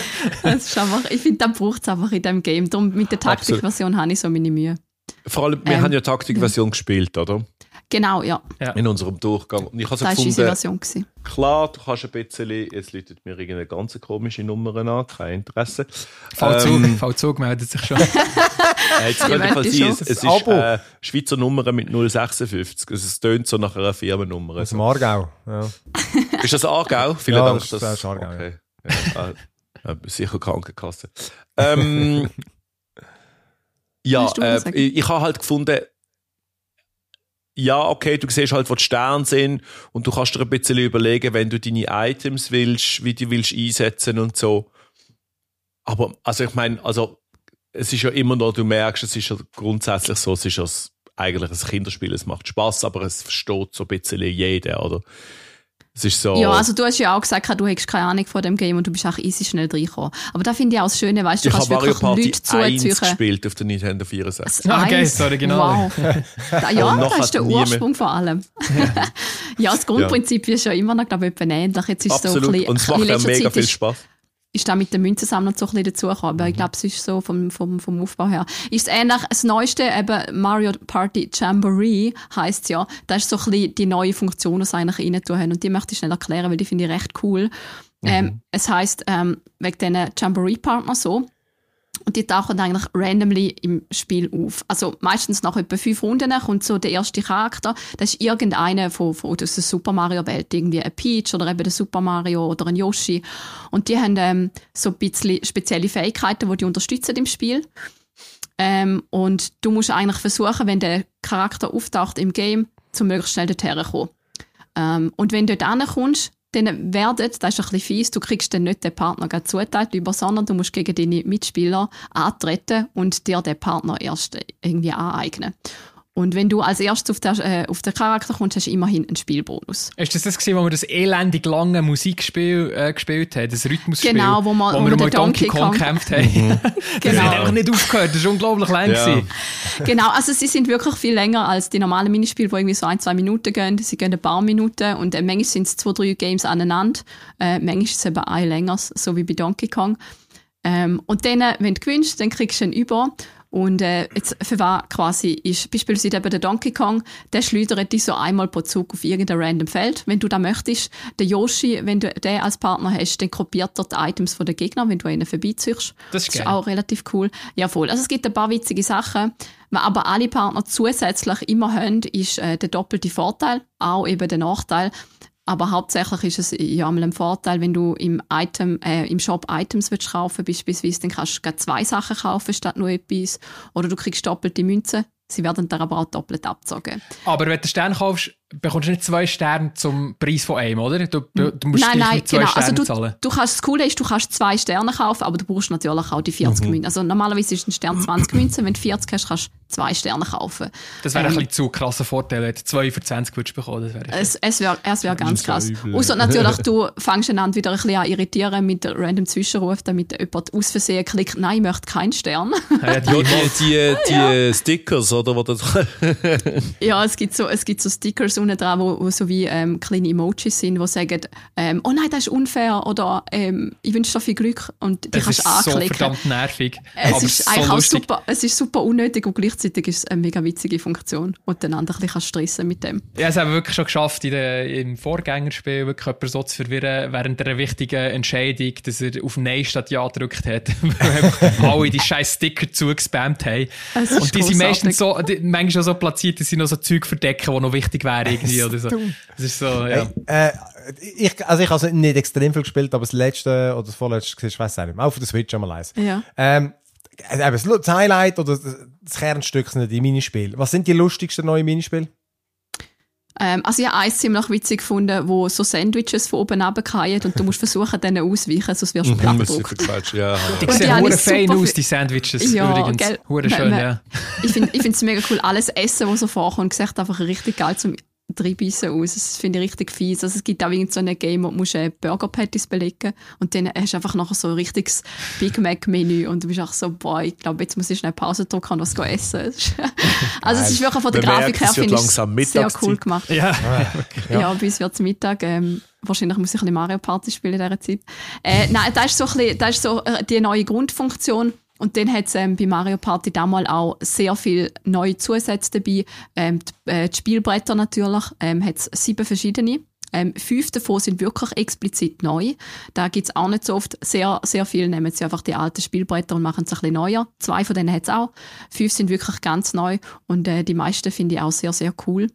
Das ist einfach, ich finde, das braucht es einfach in diesem Game. Darum mit der Taktikversion habe ich so meine Mühe. Vor allem, wir Ähm, haben ja Taktikversion gespielt, oder? Genau, ja. In unserem Durchgang. Und ich habe so Das war unsere gefunden, Version. Gewesen. klar, du kannst ein bisschen, jetzt läutet mir irgendeine ganz komische Nummer an, kein Interesse. V-Zug, Ähm, V-Zug meldet sich schon. Äh, jetzt Ja, könnte warte sein, schon. es, es ist Das Abo. äh, Schweizer Nummer mit null fünfundsiebzig. Also es tönt so nach einer Firmennummer. Aus dem Aargau. Ja. Ist das Aargau? Vielen Ja, Dank. das ist- das ist Aargau, okay. Ja. Ja, äh, sicher Krankenkasse. Ähm, ja, Willst du was äh, sagen? ich, ich habe halt gefunden, ja, okay, du siehst halt, wo die Sterne sind und du kannst dir ein bisschen überlegen, wenn du deine Items willst, wie die willst einsetzen und so. Aber, also ich meine, also es ist ja immer noch, du merkst, es ist ja grundsätzlich so, es ist ja eigentlich ein Kinderspiel, es macht Spaß, aber es versteht so ein bisschen jeder, oder? Es ist so... Ja, also du hast ja auch gesagt, du hättest keine Ahnung von dem Game und du bist auch easy schnell reingekommen. Aber da finde ich auch das Schöne, weißt du, ich du habe kannst Mario wirklich Party Leute eins zuziehen. gespielt auf der Nintendo vierundsechzig. Das Ah, okay, Eins. sorry, genau. Wow. Da, ja, Und noch das hat ist der nie mehr- Ursprung von allem. Ja, das Grundprinzip ist ja immer noch, glaube ich, etwa ähnlich. Jetzt ist es so ein Absolut. bisschen, Und es in macht ja letzter mega Zeit viel ist- Spaß. ist da mit den Münzensammlern so ein bisschen dazugekommen. Aber ich glaube, es ist so vom, vom, vom Aufbau her. Ist es ähnlich, das Neueste, eben Mario Party Jamboree heisst ja, das ist so ein bisschen die neue Funktion, die sie eigentlich rein tun haben. Und die möchte ich schnell erklären, weil die finde ich recht cool. Ähm, es heisst, ähm, wegen diesen Jamboree-Partnern so. Und die tauchen eigentlich randomly im Spiel auf. Also meistens nach etwa fünf Runden kommt so der erste Charakter. Das ist irgendeiner von, von aus der Super Mario-Welt. Irgendwie ein Peach oder eben der Super Mario oder ein Yoshi. Und die haben ähm, so ein bisschen spezielle Fähigkeiten, die die unterstützen im Spiel. Ähm, und du musst eigentlich versuchen, wenn der Charakter auftaucht im Game, zum möglichst schnell dorthin kommen. Ähm, und wenn du dort hinkommst, dann werden, das ist ein bisschen fies, du kriegst dann nicht den Partner gleich zugeteilt über, sondern du musst gegen deine Mitspieler antreten und dir den Partner erst irgendwie aneignen. Und wenn du als erstes auf den, äh, auf den Charakter kommst, hast du immerhin einen Spielbonus. Ist das das gewesen, wo wir das elendig lange Musikspiel äh, gespielt haben, das Rhythmusspiel? Genau, wo wir- wo wo wir wir mal den Donkey Donkey Kong Kong- gekämpft haben. Das Genau. hat einfach nicht aufgehört, das war unglaublich lang. Ja. gewesen. Genau, also sie sind wirklich viel länger als die normalen Minispiele, die irgendwie so ein, zwei Minuten gehen. Sie gehen ein paar Minuten und äh, manchmal sind es zwei, drei Games aneinander. Äh, manchmal ist es eben ein längeres, so wie bei Donkey Kong. Ähm, und dann, wenn du gewinnst, dann kriegst du einen über. Und äh, jetzt für was quasi ist beispielsweise eben der Donkey Kong, der schleudert dich so einmal pro Zug auf irgendein random Feld, wenn du das möchtest. Der Yoshi, wenn du den als Partner hast, dann kopiert er die Items von den Gegnern, wenn du einen vorbeiziehst. Das ist, das ist geil. auch relativ cool. Ja, voll. Also es gibt ein paar witzige Sachen. Was aber alle Partner zusätzlich immer haben, ist äh, der doppelte Vorteil, auch eben der Nachteil. Aber hauptsächlich ist es ja einmal ein Vorteil, wenn du im, Item, äh, im Shop Items willst kaufen beispielsweise, dann kannst du gleich zwei Sachen kaufen statt nur etwas. Oder du kriegst doppelte Münzen. Sie werden dann aber auch doppelt abgezogen. Aber wenn du Sterne kaufst, bekommst du nicht zwei Sterne zum Preis von einem, oder? Du, du, du musst nein, nein, mit zwei genau. Sternen Also du, zahlen. du kannst, das Coole ist, du kannst zwei Sterne kaufen, aber du brauchst natürlich auch die vierzig Mhm. Münzen. Also normalerweise ist ein Stern zwanzig Münzen. Wenn du vierzig hast, kannst du zwei Sterne kaufen. Das wäre Ähm, ein bisschen zu krasser Vorteil, wenn du zwei für zwanzig würdest bekommen. Das wäre Es, es wäre es wär ganz so krass. übel. Außer natürlich, du fängst einander wieder ein bisschen an irritieren mit random Zwischenruf, damit jemand aus Versehen klickt, nein, ich möchte keinen Stern. ja, die, Ja, die, die, die Stickers, oder? Wo das Ja, es gibt so, es gibt so Stickers unten dran, wo, wo so wie ähm, kleine Emojis sind, die sagen, ähm, oh nein, das ist unfair oder ähm, ich wünsche dir viel Glück und die das kannst ist du so anklicken. verdammt nervig. Es aber ist so eigentlich auch lustig. super, es ist super unnötig und gleichzeitig ist es eine mega witzige Funktion und den anderen ein bisschen stressen mit dem. Ja, es haben wir wirklich schon geschafft, in der, im Vorgängerspiel wirklich jemanden so zu verwirren, während einer wichtigen Entscheidung, dass er auf Nein statt Ja gedrückt hat. Weil alle die scheiß Sticker zugespammt haben. Es ist Und die sind grossartig. meistens so, die, manchmal auch so platziert, dass sie noch so Zeug verdecken, die noch wichtig wären irgendwie oder so. Das ist so, ja. Hey, äh, ich, also ich habe also nicht extrem viel gespielt, aber das letzte oder das vorletzte gesehen, ich weiß nicht mehr. Auch auf der Switch einmal eins. Ja. Ähm, eben das Highlight oder das Kernstück sind die Minispiele. Was sind die lustigsten neuen Minispiele? Ähm, also ich habe eins ziemlich witzig gefunden, wo so Sandwiches von oben runterfallen und du musst versuchen, denen auszuweichen, sonst wirst du platt gedruckt. Ja. Die Und die sehen habe hure ich fein super aus, fi- die Sandwiches Ja, übrigens. gell. Hure schön, Man- man- ja. Ich finde ich es mega cool. Alles Essen, das so vorkommt, sieht einfach richtig geil zum Reinbeissen aus. Das finde ich richtig fies. Also es gibt auch irgend so ein Game, wo du musst, äh, Burger Patties belegen und dann hast du einfach nachher so ein richtiges Big Mac Menü und du bist auch so, boah, ich glaube, jetzt muss ich schnell Pause drücken und was essen. Also es ist wirklich von der Man Grafik merkt, her, es wird finde ich langsam es sehr Mittagszeit. cool gemacht. Ja. Ja, bei uns wird es Mittag. Ähm, wahrscheinlich muss ich ein bisschen Mario Party spielen in dieser Zeit. Äh, nein, das ist so, ein bisschen, das ist so äh, die neue Grundfunktion. Und dann hat es ähm, bei Mario Party damals auch sehr viele neue Zusätze dabei. Ähm, die, äh, die Spielbretter natürlich, ähm, hat es sieben verschiedene. Ähm, fünf davon sind wirklich explizit neu. Da gibt es auch nicht so oft. Sehr, sehr viele nehmen sie einfach die alten Spielbretter und machen es ein bisschen neuer. Zwei von denen hat es auch. Fünf sind wirklich ganz neu. Und äh, die meisten finde ich auch sehr, sehr cool.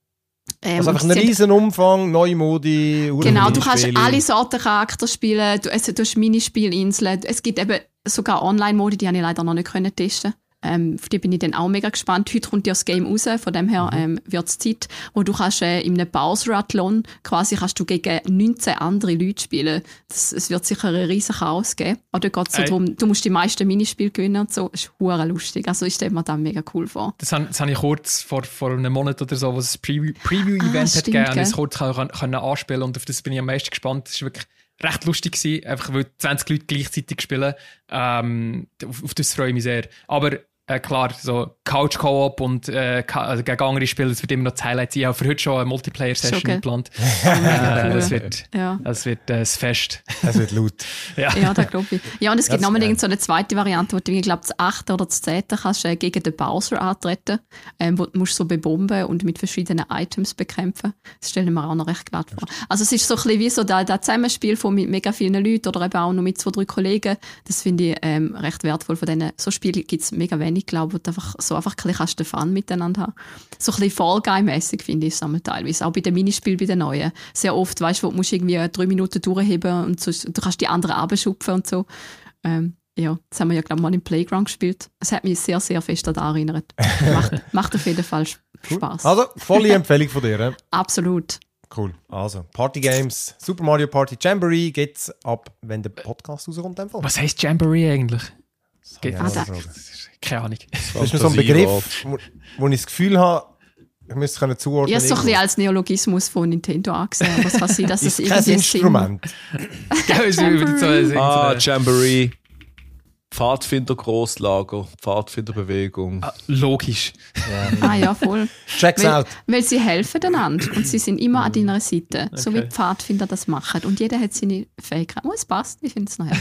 Ähm, Also einfach und ein sie- riesen Umfang, neue Modi, Genau, du kannst Minispiele. alle Sorten Charakter spielen, du, also, du hast Minispielinseln, es gibt eben sogar Online-Modi, die habe ich leider noch nicht können testen. Ähm, auf die bin ich dann auch mega gespannt. Heute kommt ja das Game raus, von dem her ähm, wird es Zeit, wo du kannst äh, in einem Bowser-Athlon quasi kannst du gegen neunzehn andere Leute spielen. Das, es wird sicher ein riesen Chaos geben. Aber da geht es so Ey. darum, du musst die meisten Minispiele gewinnen und so. Das ist hure lustig. Also ich stelle mir das mega cool vor. Das habe, das habe ich kurz vor, vor einem Monat oder so, wo es ein Preview- Preview-Event Ah, hat stimmt, gegeben, und gell? ich es kurz kann, können anspielen und auf das bin ich am meisten gespannt. Das war wirklich recht lustig gewesen, einfach weil zwanzig Leute gleichzeitig spielen. Ähm, auf, auf das freue ich mich sehr. Aber äh, klar, so Couch-Co-op und äh, ka- also gegen andere Spiele, das wird immer noch das Highlight sein. Ich habe für heute schon eine Multiplayer-Session Schon, gell? geplant. Mega äh, cool. es wird, Ja. es wird äh, ein Fest. Es wird laut. Ja. Ja, das glaube ich. Ja, und es gibt Das noch ist irgend so eine zweite Variante, wo du, ich glaube, das achte oder das zehnte kannst äh, gegen den Bowser antreten, ähm, wo du musst so bebomben und mit verschiedenen Items bekämpfen. Das stelle ich mir auch noch recht glatt vor. Also es ist so ein bisschen wie so das Zusammenspiel von mit mega vielen Leuten oder eben auch nur mit zwei, drei Kollegen. Das finde ich ähm, recht wertvoll von denen. So Spiele gibt es mega wenig, glaube ich, wo du einfach so einfach ein bisschen kannst den Fun miteinander haben. So ein bisschen Fall Guy-mässig finde ich es einmal teilweise. Auch bei den Minispielen, bei den neuen. Sehr oft, weißt du, wo du musst irgendwie drei Minuten durchheben und so, du kannst die anderen abschupfen und so. Ähm, ja, das haben wir ja, glaube ich, mal im Playground gespielt. Es hat mich sehr, sehr fest daran erinnert. Macht, macht auf jeden Fall Spaß. Also, volle Empfehlung von dir. eh? Absolut. Cool. Also, Party Games, Super Mario Party Jamboree geht's ab, wenn der Podcast rauskommt. in dem Fall. Was heisst Jamboree eigentlich? Geht- Ja, Ah, da- Frage. Keine Ahnung. Das ist mir so ein Begriff, wo, wo ich das Gefühl habe, ich müsste es können zuordnen. Ich habe es so ein bisschen irgendwo. als Neologismus von Nintendo angesehen. Aber es kann sein, dass es Ist kein irgendwie Sinn- Instrument. Gell, es ist über so- so- Ah, Jamboree. Pfadfinder-Grosslager, Pfadfinderbewegung. Ah, logisch. Ah ja, voll. Check's Weil, out. weil sie helfen einander und sie sind immer an deiner Seite, so wie Okay. die Pfadfinder das machen. Und jeder hat seine Fähigkeit. Oh, es passt, ich finde es nachher.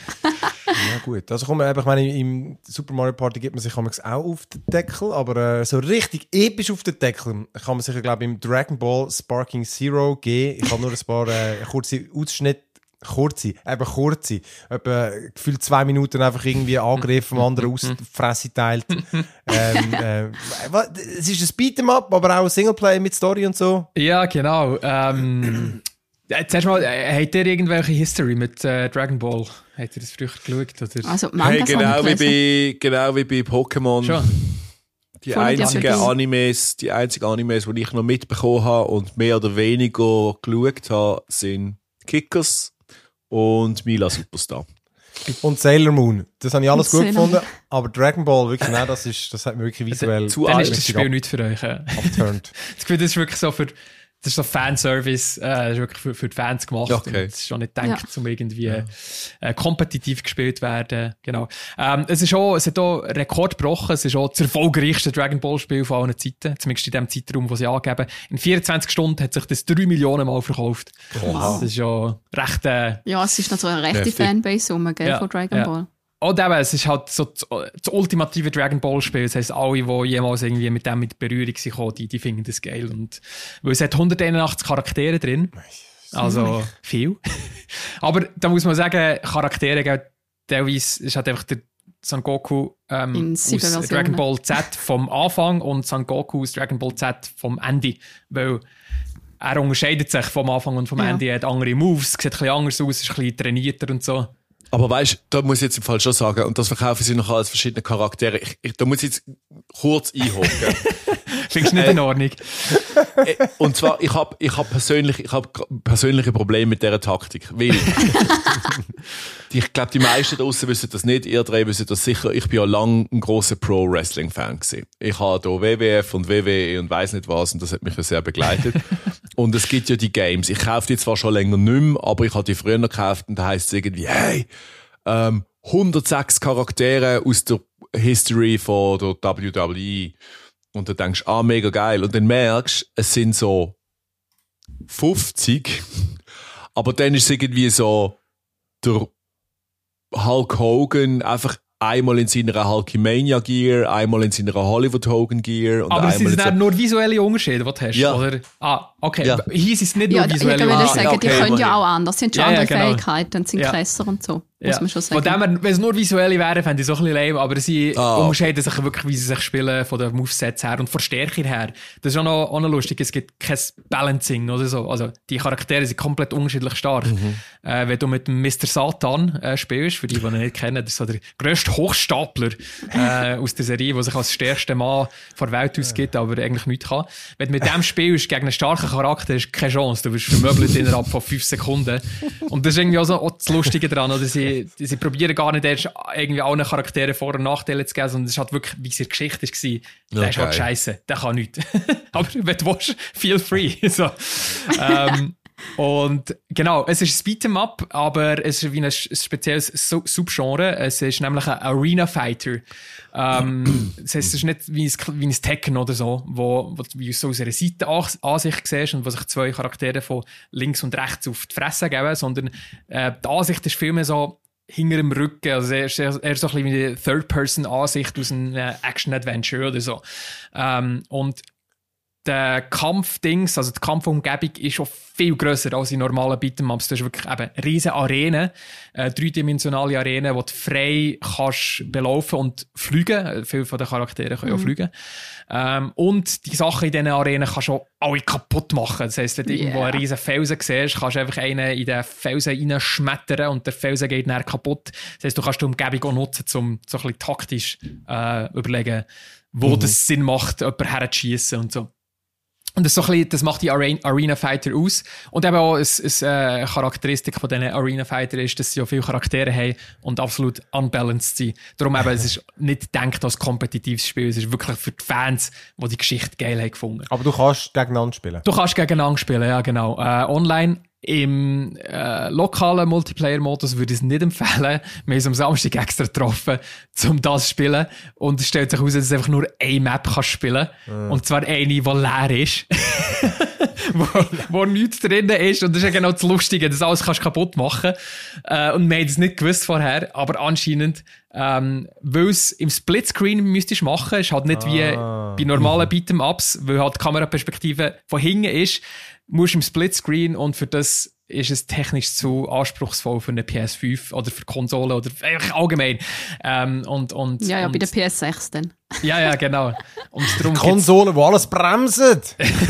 Ja gut, also komm, ich meine, im Super Mario Party gibt man sich manchmal auch auf den Deckel, aber äh, so richtig episch auf den Deckel kann man sich, glaube ich, im Dragon Ball Sparking Zero geben. Ich habe nur ein paar äh, kurze Ausschnitte, kurze, eben kurze, etwa gefühlt zwei Minuten einfach irgendwie angegriffen, vom anderen aus die Fresse teilt. ähm, äh, was- es ist ein Beat'em Up, aber auch ein Singleplay mit Story und so. Ja, genau. Ähm, äh, zuerst mal, äh, habt ihr irgendwelche History mit äh, Dragon Ball? Habt ihr das früher geschaut? Oder? Also, Hey, Mangas genau, habe wie ich gelesen. bei, genau wie bei Pokémon. Schon. Die Voll die einzigen Appetit. Animes, die einzigen Animes, die ich noch mitbekommen habe und mehr oder weniger geschaut habe, sind Kickers und Mila Superstar. Und Sailor Moon. Das habe ich alles Und gut Sailor gefunden, aber Dragon Ball, wirklich, nein, das, ist, das hat mir wirklich visuell zu Dann alt. ist das richtig Spiel ab- nicht für euch. Äh. abturnt. Das Gefühl, das ist wirklich so für, das ist so Fanservice, äh, das ist wirklich für, für die Fans gemacht. Okay. Und das ist schon nicht gedacht, Ja. um irgendwie äh, kompetitiv gespielt werden. Genau. Ähm, es ist auch, es hat auch Rekord gebrochen. Es ist auch das erfolgreichste Dragon Ball Spiel von allen Zeiten. Zumindest in dem Zeitraum, den sie angeben. In vierundzwanzig Stunden hat sich das drei Millionen Mal verkauft. Das ist ja recht, äh, Ja, es ist noch so eine rechte Heftig. Fanbase rum, gell, Ja, von Dragon ja. Ball. Und eben, es ist halt so das, das ultimative Dragon Ball Spiel. Das heisst, alle, die jemals irgendwie mit dem mit Berührung sind, die, die finden das geil. Und, weil es hat hunderteinundachtzig Charaktere drin. Also viel. Aber da muss man sagen, Charaktere, gell, teilweise ist halt einfach der Son Goku ähm, In aus sieben Versionen. Dragon Ball Z vom Anfang und Son Goku aus Dragon Ball Z vom Ende. Weil er unterscheidet sich vom Anfang und vom Ja. Ende. Er hat andere Moves, sieht ein bisschen anders aus, ist ein bisschen trainierter und so. Aber weißt du, da muss ich jetzt im Fall schon sagen, und das verkaufen sie noch als verschiedene Charaktere. Ich, ich, da muss ich jetzt kurz einhaken. Findest du nicht in Ordnung? Äh, Und zwar, ich habe ich hab persönlich, ich hab persönliche Probleme mit dieser Taktik. Weil, ich glaube, die meisten da draussen wissen das nicht, ihr drei wissen das sicher. Ich bin ja lang ein grosser Pro-Wrestling-Fan gewesen. Ich habe hier W W F und W W E und weiss nicht was, und das hat mich ja sehr begleitet. Und es gibt ja die Games. Ich kaufe die zwar schon länger nicht mehr, aber ich habe die früher noch gekauft, und da heisst es irgendwie, hey, ähm, hundertsechs Charaktere aus der History von der W W E. Und dann denkst du, ah, mega geil. Und dann merkst du, es sind so fünfzig. Aber dann ist es irgendwie so, der Hulk Hogan einfach einmal in seiner Hulkamania Gear, einmal in seiner Hollywood Hogan Gear und Aber es einmal sind in dann nur visuelle Unterschiede, die du hast, Ja. oder? Ah, okay. Ja. Hier sind es nicht Ja, nur ich visuelle würde Unterschiede. sagen, okay, die können ja immerhin. auch anders. Sie haben schon Ja, ja, andere genau. Fähigkeiten und sind Ja. krasser und so. Muss Ja. man schon Von sagen. dem her, wenn es nur visuelle wären, fände ich es auch ein bisschen lame, aber sie Ah. unterscheiden sich wirklich, wie sie sich spielen, von den Movesets her und von der Stärke her. Das ist auch noch, auch noch lustig, es gibt kein Balancing oder so. Also, die Charaktere sind komplett unterschiedlich stark. Mhm. Äh, wenn du mit dem Mister Satan äh, spielst, für die, die ihn nicht kennen, das ist so der grösste Hochstapler äh, aus der Serie, der sich als stärkster Mann vor der Welt ausgibt, aber eigentlich nichts kann. Wenn du mit dem spielst, gegen einen starken Charakter, hast du keine Chance. Du wirst vermöbelt innerhalb von fünf Sekunden. Und das ist irgendwie auch, so, auch das Lustige daran, oder? Sie, sie probieren gar nicht erst irgendwie allen Charakteren Vor- und Nachteile zu geben, sondern es ist halt wirklich, wie es in der Geschichte war. Der ist halt Okay. scheisse, der kann nichts. Aber wenn du willst, feel free. So. ähm, und genau, es ist ein Beat'em Up, aber es ist wie ein spezielles Su- Subgenre. Es ist nämlich ein Arena Fighter. Ähm, das heisst, es ist nicht wie ein, wie ein Tekken oder so, wo, wo du so aus einer Seitenansicht siehst und wo sich zwei Charaktere von links und rechts auf die Fresse geben, sondern äh, die Ansicht ist viel mehr so hinter dem Rücken. Also er ist eher, eher so ein bisschen wie eine Third-Person-Ansicht aus einem äh, Action-Adventure oder so. Ähm, und der Kampfdings, also die Kampfumgebung ist auch viel grösser als in normalen Beat'em-Ups. Du hast wirklich eben riesen Arenen, äh, dreidimensionale Arenen, wo du frei kannst belaufen und fliegen. Viele von den Charakteren können auch fliegen. Ähm, und die Sachen in diesen Arenen kannst du auch alle kaputt machen. Das heisst, wenn du irgendwo Yeah. einen riesen Felsen siehst, kannst du einfach einen in den Felsen reinschmettern und der Felsen geht dann kaputt. Das heisst, du kannst die Umgebung auch nutzen, um so ein bisschen taktisch äh, überlegen, wo das Sinn macht, jemanden herzuschiessen und so. Und das, ist so ein bisschen, das macht die Are- Arena Fighter aus. Und eben auch eine, eine Charakteristik von diesen Arena Fighter ist, dass sie auch viele Charaktere haben und absolut unbalanced sind. Darum eben, es ist nicht gedacht als kompetitives Spiel. Es ist wirklich für die Fans, die die Geschichte geil haben gefunden. Aber du kannst gegeneinander spielen. Du kannst gegeneinander spielen, ja genau. Äh, online Im äh, lokalen Multiplayer-Modus würde ich es nicht empfehlen. Wir haben uns am Samstag extra getroffen, um das zu spielen. Und es stellt sich heraus, dass du einfach nur eine Map kannst spielen kannst. Mm. Und zwar eine, die leer ist. wo, wo nichts drin ist. Und das ist ja genau das Lustige, dass alles kannst kaputt machen. Äh, und wir haben das nicht gewusst vorher. Aber anscheinend, ähm, weil es im Splitscreen müsstest machen, ist halt nicht ah. wie bei normalen Beat'em-Ups, weil halt die Kameraperspektive von hinten ist, musst im Splitscreen und für das ist es technisch zu anspruchsvoll für eine P S fünf oder für Konsolen oder einfach allgemein. Ähm, und, und, ja, ja, und, bei der P S sechs dann. Ja, ja, genau. Und darum Konsolen, die alles bremsen.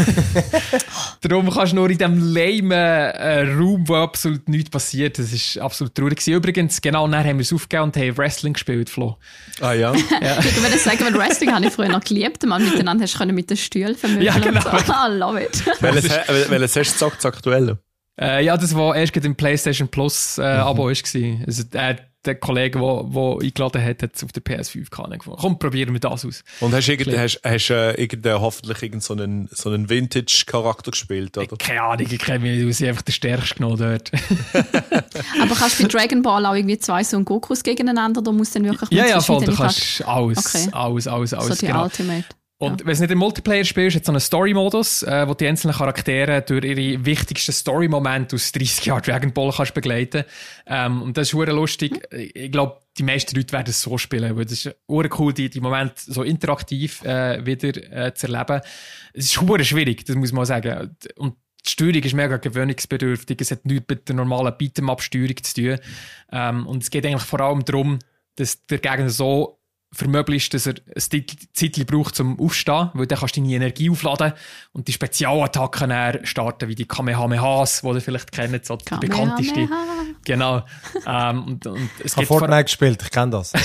Darum kannst du nur in diesem lamen äh, Raum, wo absolut nichts passiert. Das ist absolut traurig gewesen. Übrigens, genau nachher haben wir es aufgegeben und haben Wrestling gespielt, Flo. Ah ja? Ja. Ich würde sagen, weil Wrestling habe ich früher noch geliebt. Man miteinander hast du mit den Stühlen vermögen. Ja, genau. So. I love it. Welches, welches hast du gesagt, aktuell? Äh, ja, das war erst im PlayStation Plus äh, Abo mhm. war. Also, äh, der Kollege, der eingeladen hat, hat es auf der P S fünf gefunden. Komm, probieren wir das aus. Und hast du irgend, hast, hast, äh, irgendeinen, hoffentlich irgendeinen so so einen Vintage-Charakter gespielt, oder? Keine Ahnung, ich kenne mich aus, einfach der Stärkste genommen dort. Aber kannst du bei Dragon Ball auch irgendwie zwei so Gokus gegeneinander, da musst du dann wirklich ja, ja, voll, du kannst alles, okay. alles, alles, alles. So die genau. Ultimate. Und ja. wenn es nicht im Multiplayer spielst, hat es so einen Story-Modus, äh, wo die einzelnen Charaktere durch ihre wichtigsten Story-Momente aus dreissig Jahren Dragon Ball kannst begleiten. Ähm, und das ist verdammt lustig. Ich glaube, die meisten Leute werden es so spielen, weil das ist verdammt cool, die, die Momente so interaktiv äh, wieder äh, zu erleben. Es ist verdammt schwierig, das muss man sagen. Und die Steuerung ist mega gewöhnungsbedürftig. Es hat nichts mit der normalen Beat'em-up-Steuerung zu tun. Ähm, und es geht eigentlich vor allem darum, dass der Gegner so vermöglicht, dass er ein Zeitchen braucht zum Aufstehen, weil dann kannst du deine Energie aufladen und die Spezialattacken dann starten, wie die Kamehamehas, die ihr vielleicht kennt, so die bekannteste. Genau. ähm, und, und es ich habe Fortnite gespielt, ich kenne das.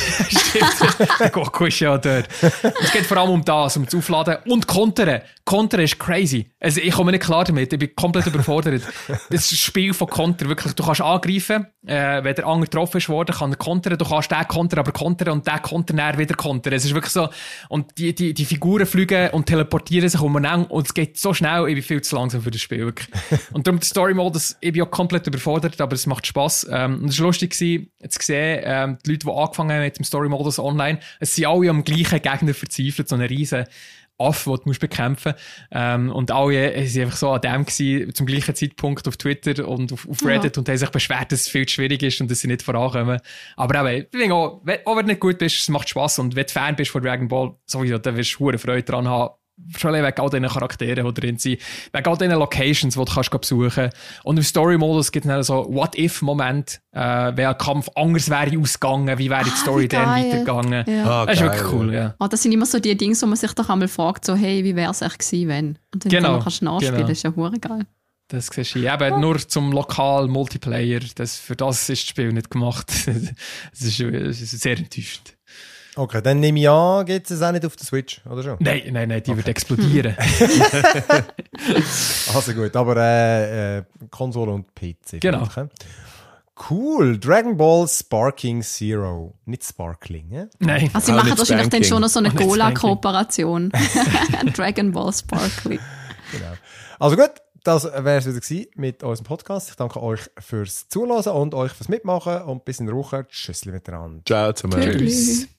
Stimmt, Goku ist ja dort. Es geht vor allem um das, um das Aufladen und Kontern. Kontern ist crazy. Also ich komme nicht klar damit, ich bin komplett überfordert. Das Spiel von Kontern, wirklich, du kannst angreifen, äh, wenn der andere getroffen ist worden, kann er kontern, du kannst den kontern, aber kontern und den kontern dann wieder kontern. Es ist wirklich so, und die, die, die Figuren fliegen und teleportieren sich umeinander und es geht so schnell, ich bin viel zu langsam für das Spiel, wirklich. Und darum der Story-Modus, ich bin auch komplett überfordert, aber es macht Spass. Ähm, und es war lustig gewesen, zu sehen, ähm, die Leute, die angefangen haben mit dem Story-Modus online, es sind alle am gleichen Gegner verzweifelt, so eine riesen Affe, den du musst bekämpfen. Ähm, und alle waren einfach so an dem gewesen, zum gleichen Zeitpunkt auf Twitter und auf, auf Reddit, ja. Und haben sich beschwert, dass es viel zu schwierig ist und dass sie nicht vorankommen. Aber eben, ich denke auch, wenn, auch wenn du nicht gut bist, es macht Spass. Und wenn du Fan bist von Dragon Ball, sowieso, dann wirst du hohe Freude dran haben. Schon wegen all diesen Charakteren, die drin sind. Wegen all diesen Locations, die du kannst besuchen kannst. Und im Story-Modus gibt es dann so What-If-Moment, äh, wenn ein Kampf anders wäre ausgegangen, wie wäre die Story ah, dann weitergegangen. Ja. Ah, das ist geil, wirklich cool, ja. Oh, das sind immer so die Dinge, wo man sich doch einmal fragt, so, hey, wie wäre es echt gewesen, wenn? Und dann genau, kannst du nachspielen, genau. Das ist ja hure geil. Das siehst du eben ja. Nur zum lokalen Multiplayer. Das, für das ist das Spiel nicht gemacht. Das ist, das ist sehr enttäuschend. Okay, dann nehme ich an, geht es auch nicht auf der Switch, oder schon? Nein, nein, nein, die okay. wird explodieren. Also gut, aber äh, äh, Konsole und P C. Genau. Okay. Cool, Dragon Ball Sparking Zero. Nicht Sparkling, ne? Nein. Also sie auch machen wahrscheinlich dann schon noch so eine oh, Gola-Kooperation. Dragon Ball Sparkling. Genau. Also gut, das wäre es wieder gewesen mit unserem Podcast. Ich danke euch fürs Zuhören und euch fürs Mitmachen und bis in der Woche. Tschüss miteinander. Ciao zusammen. Tschüss.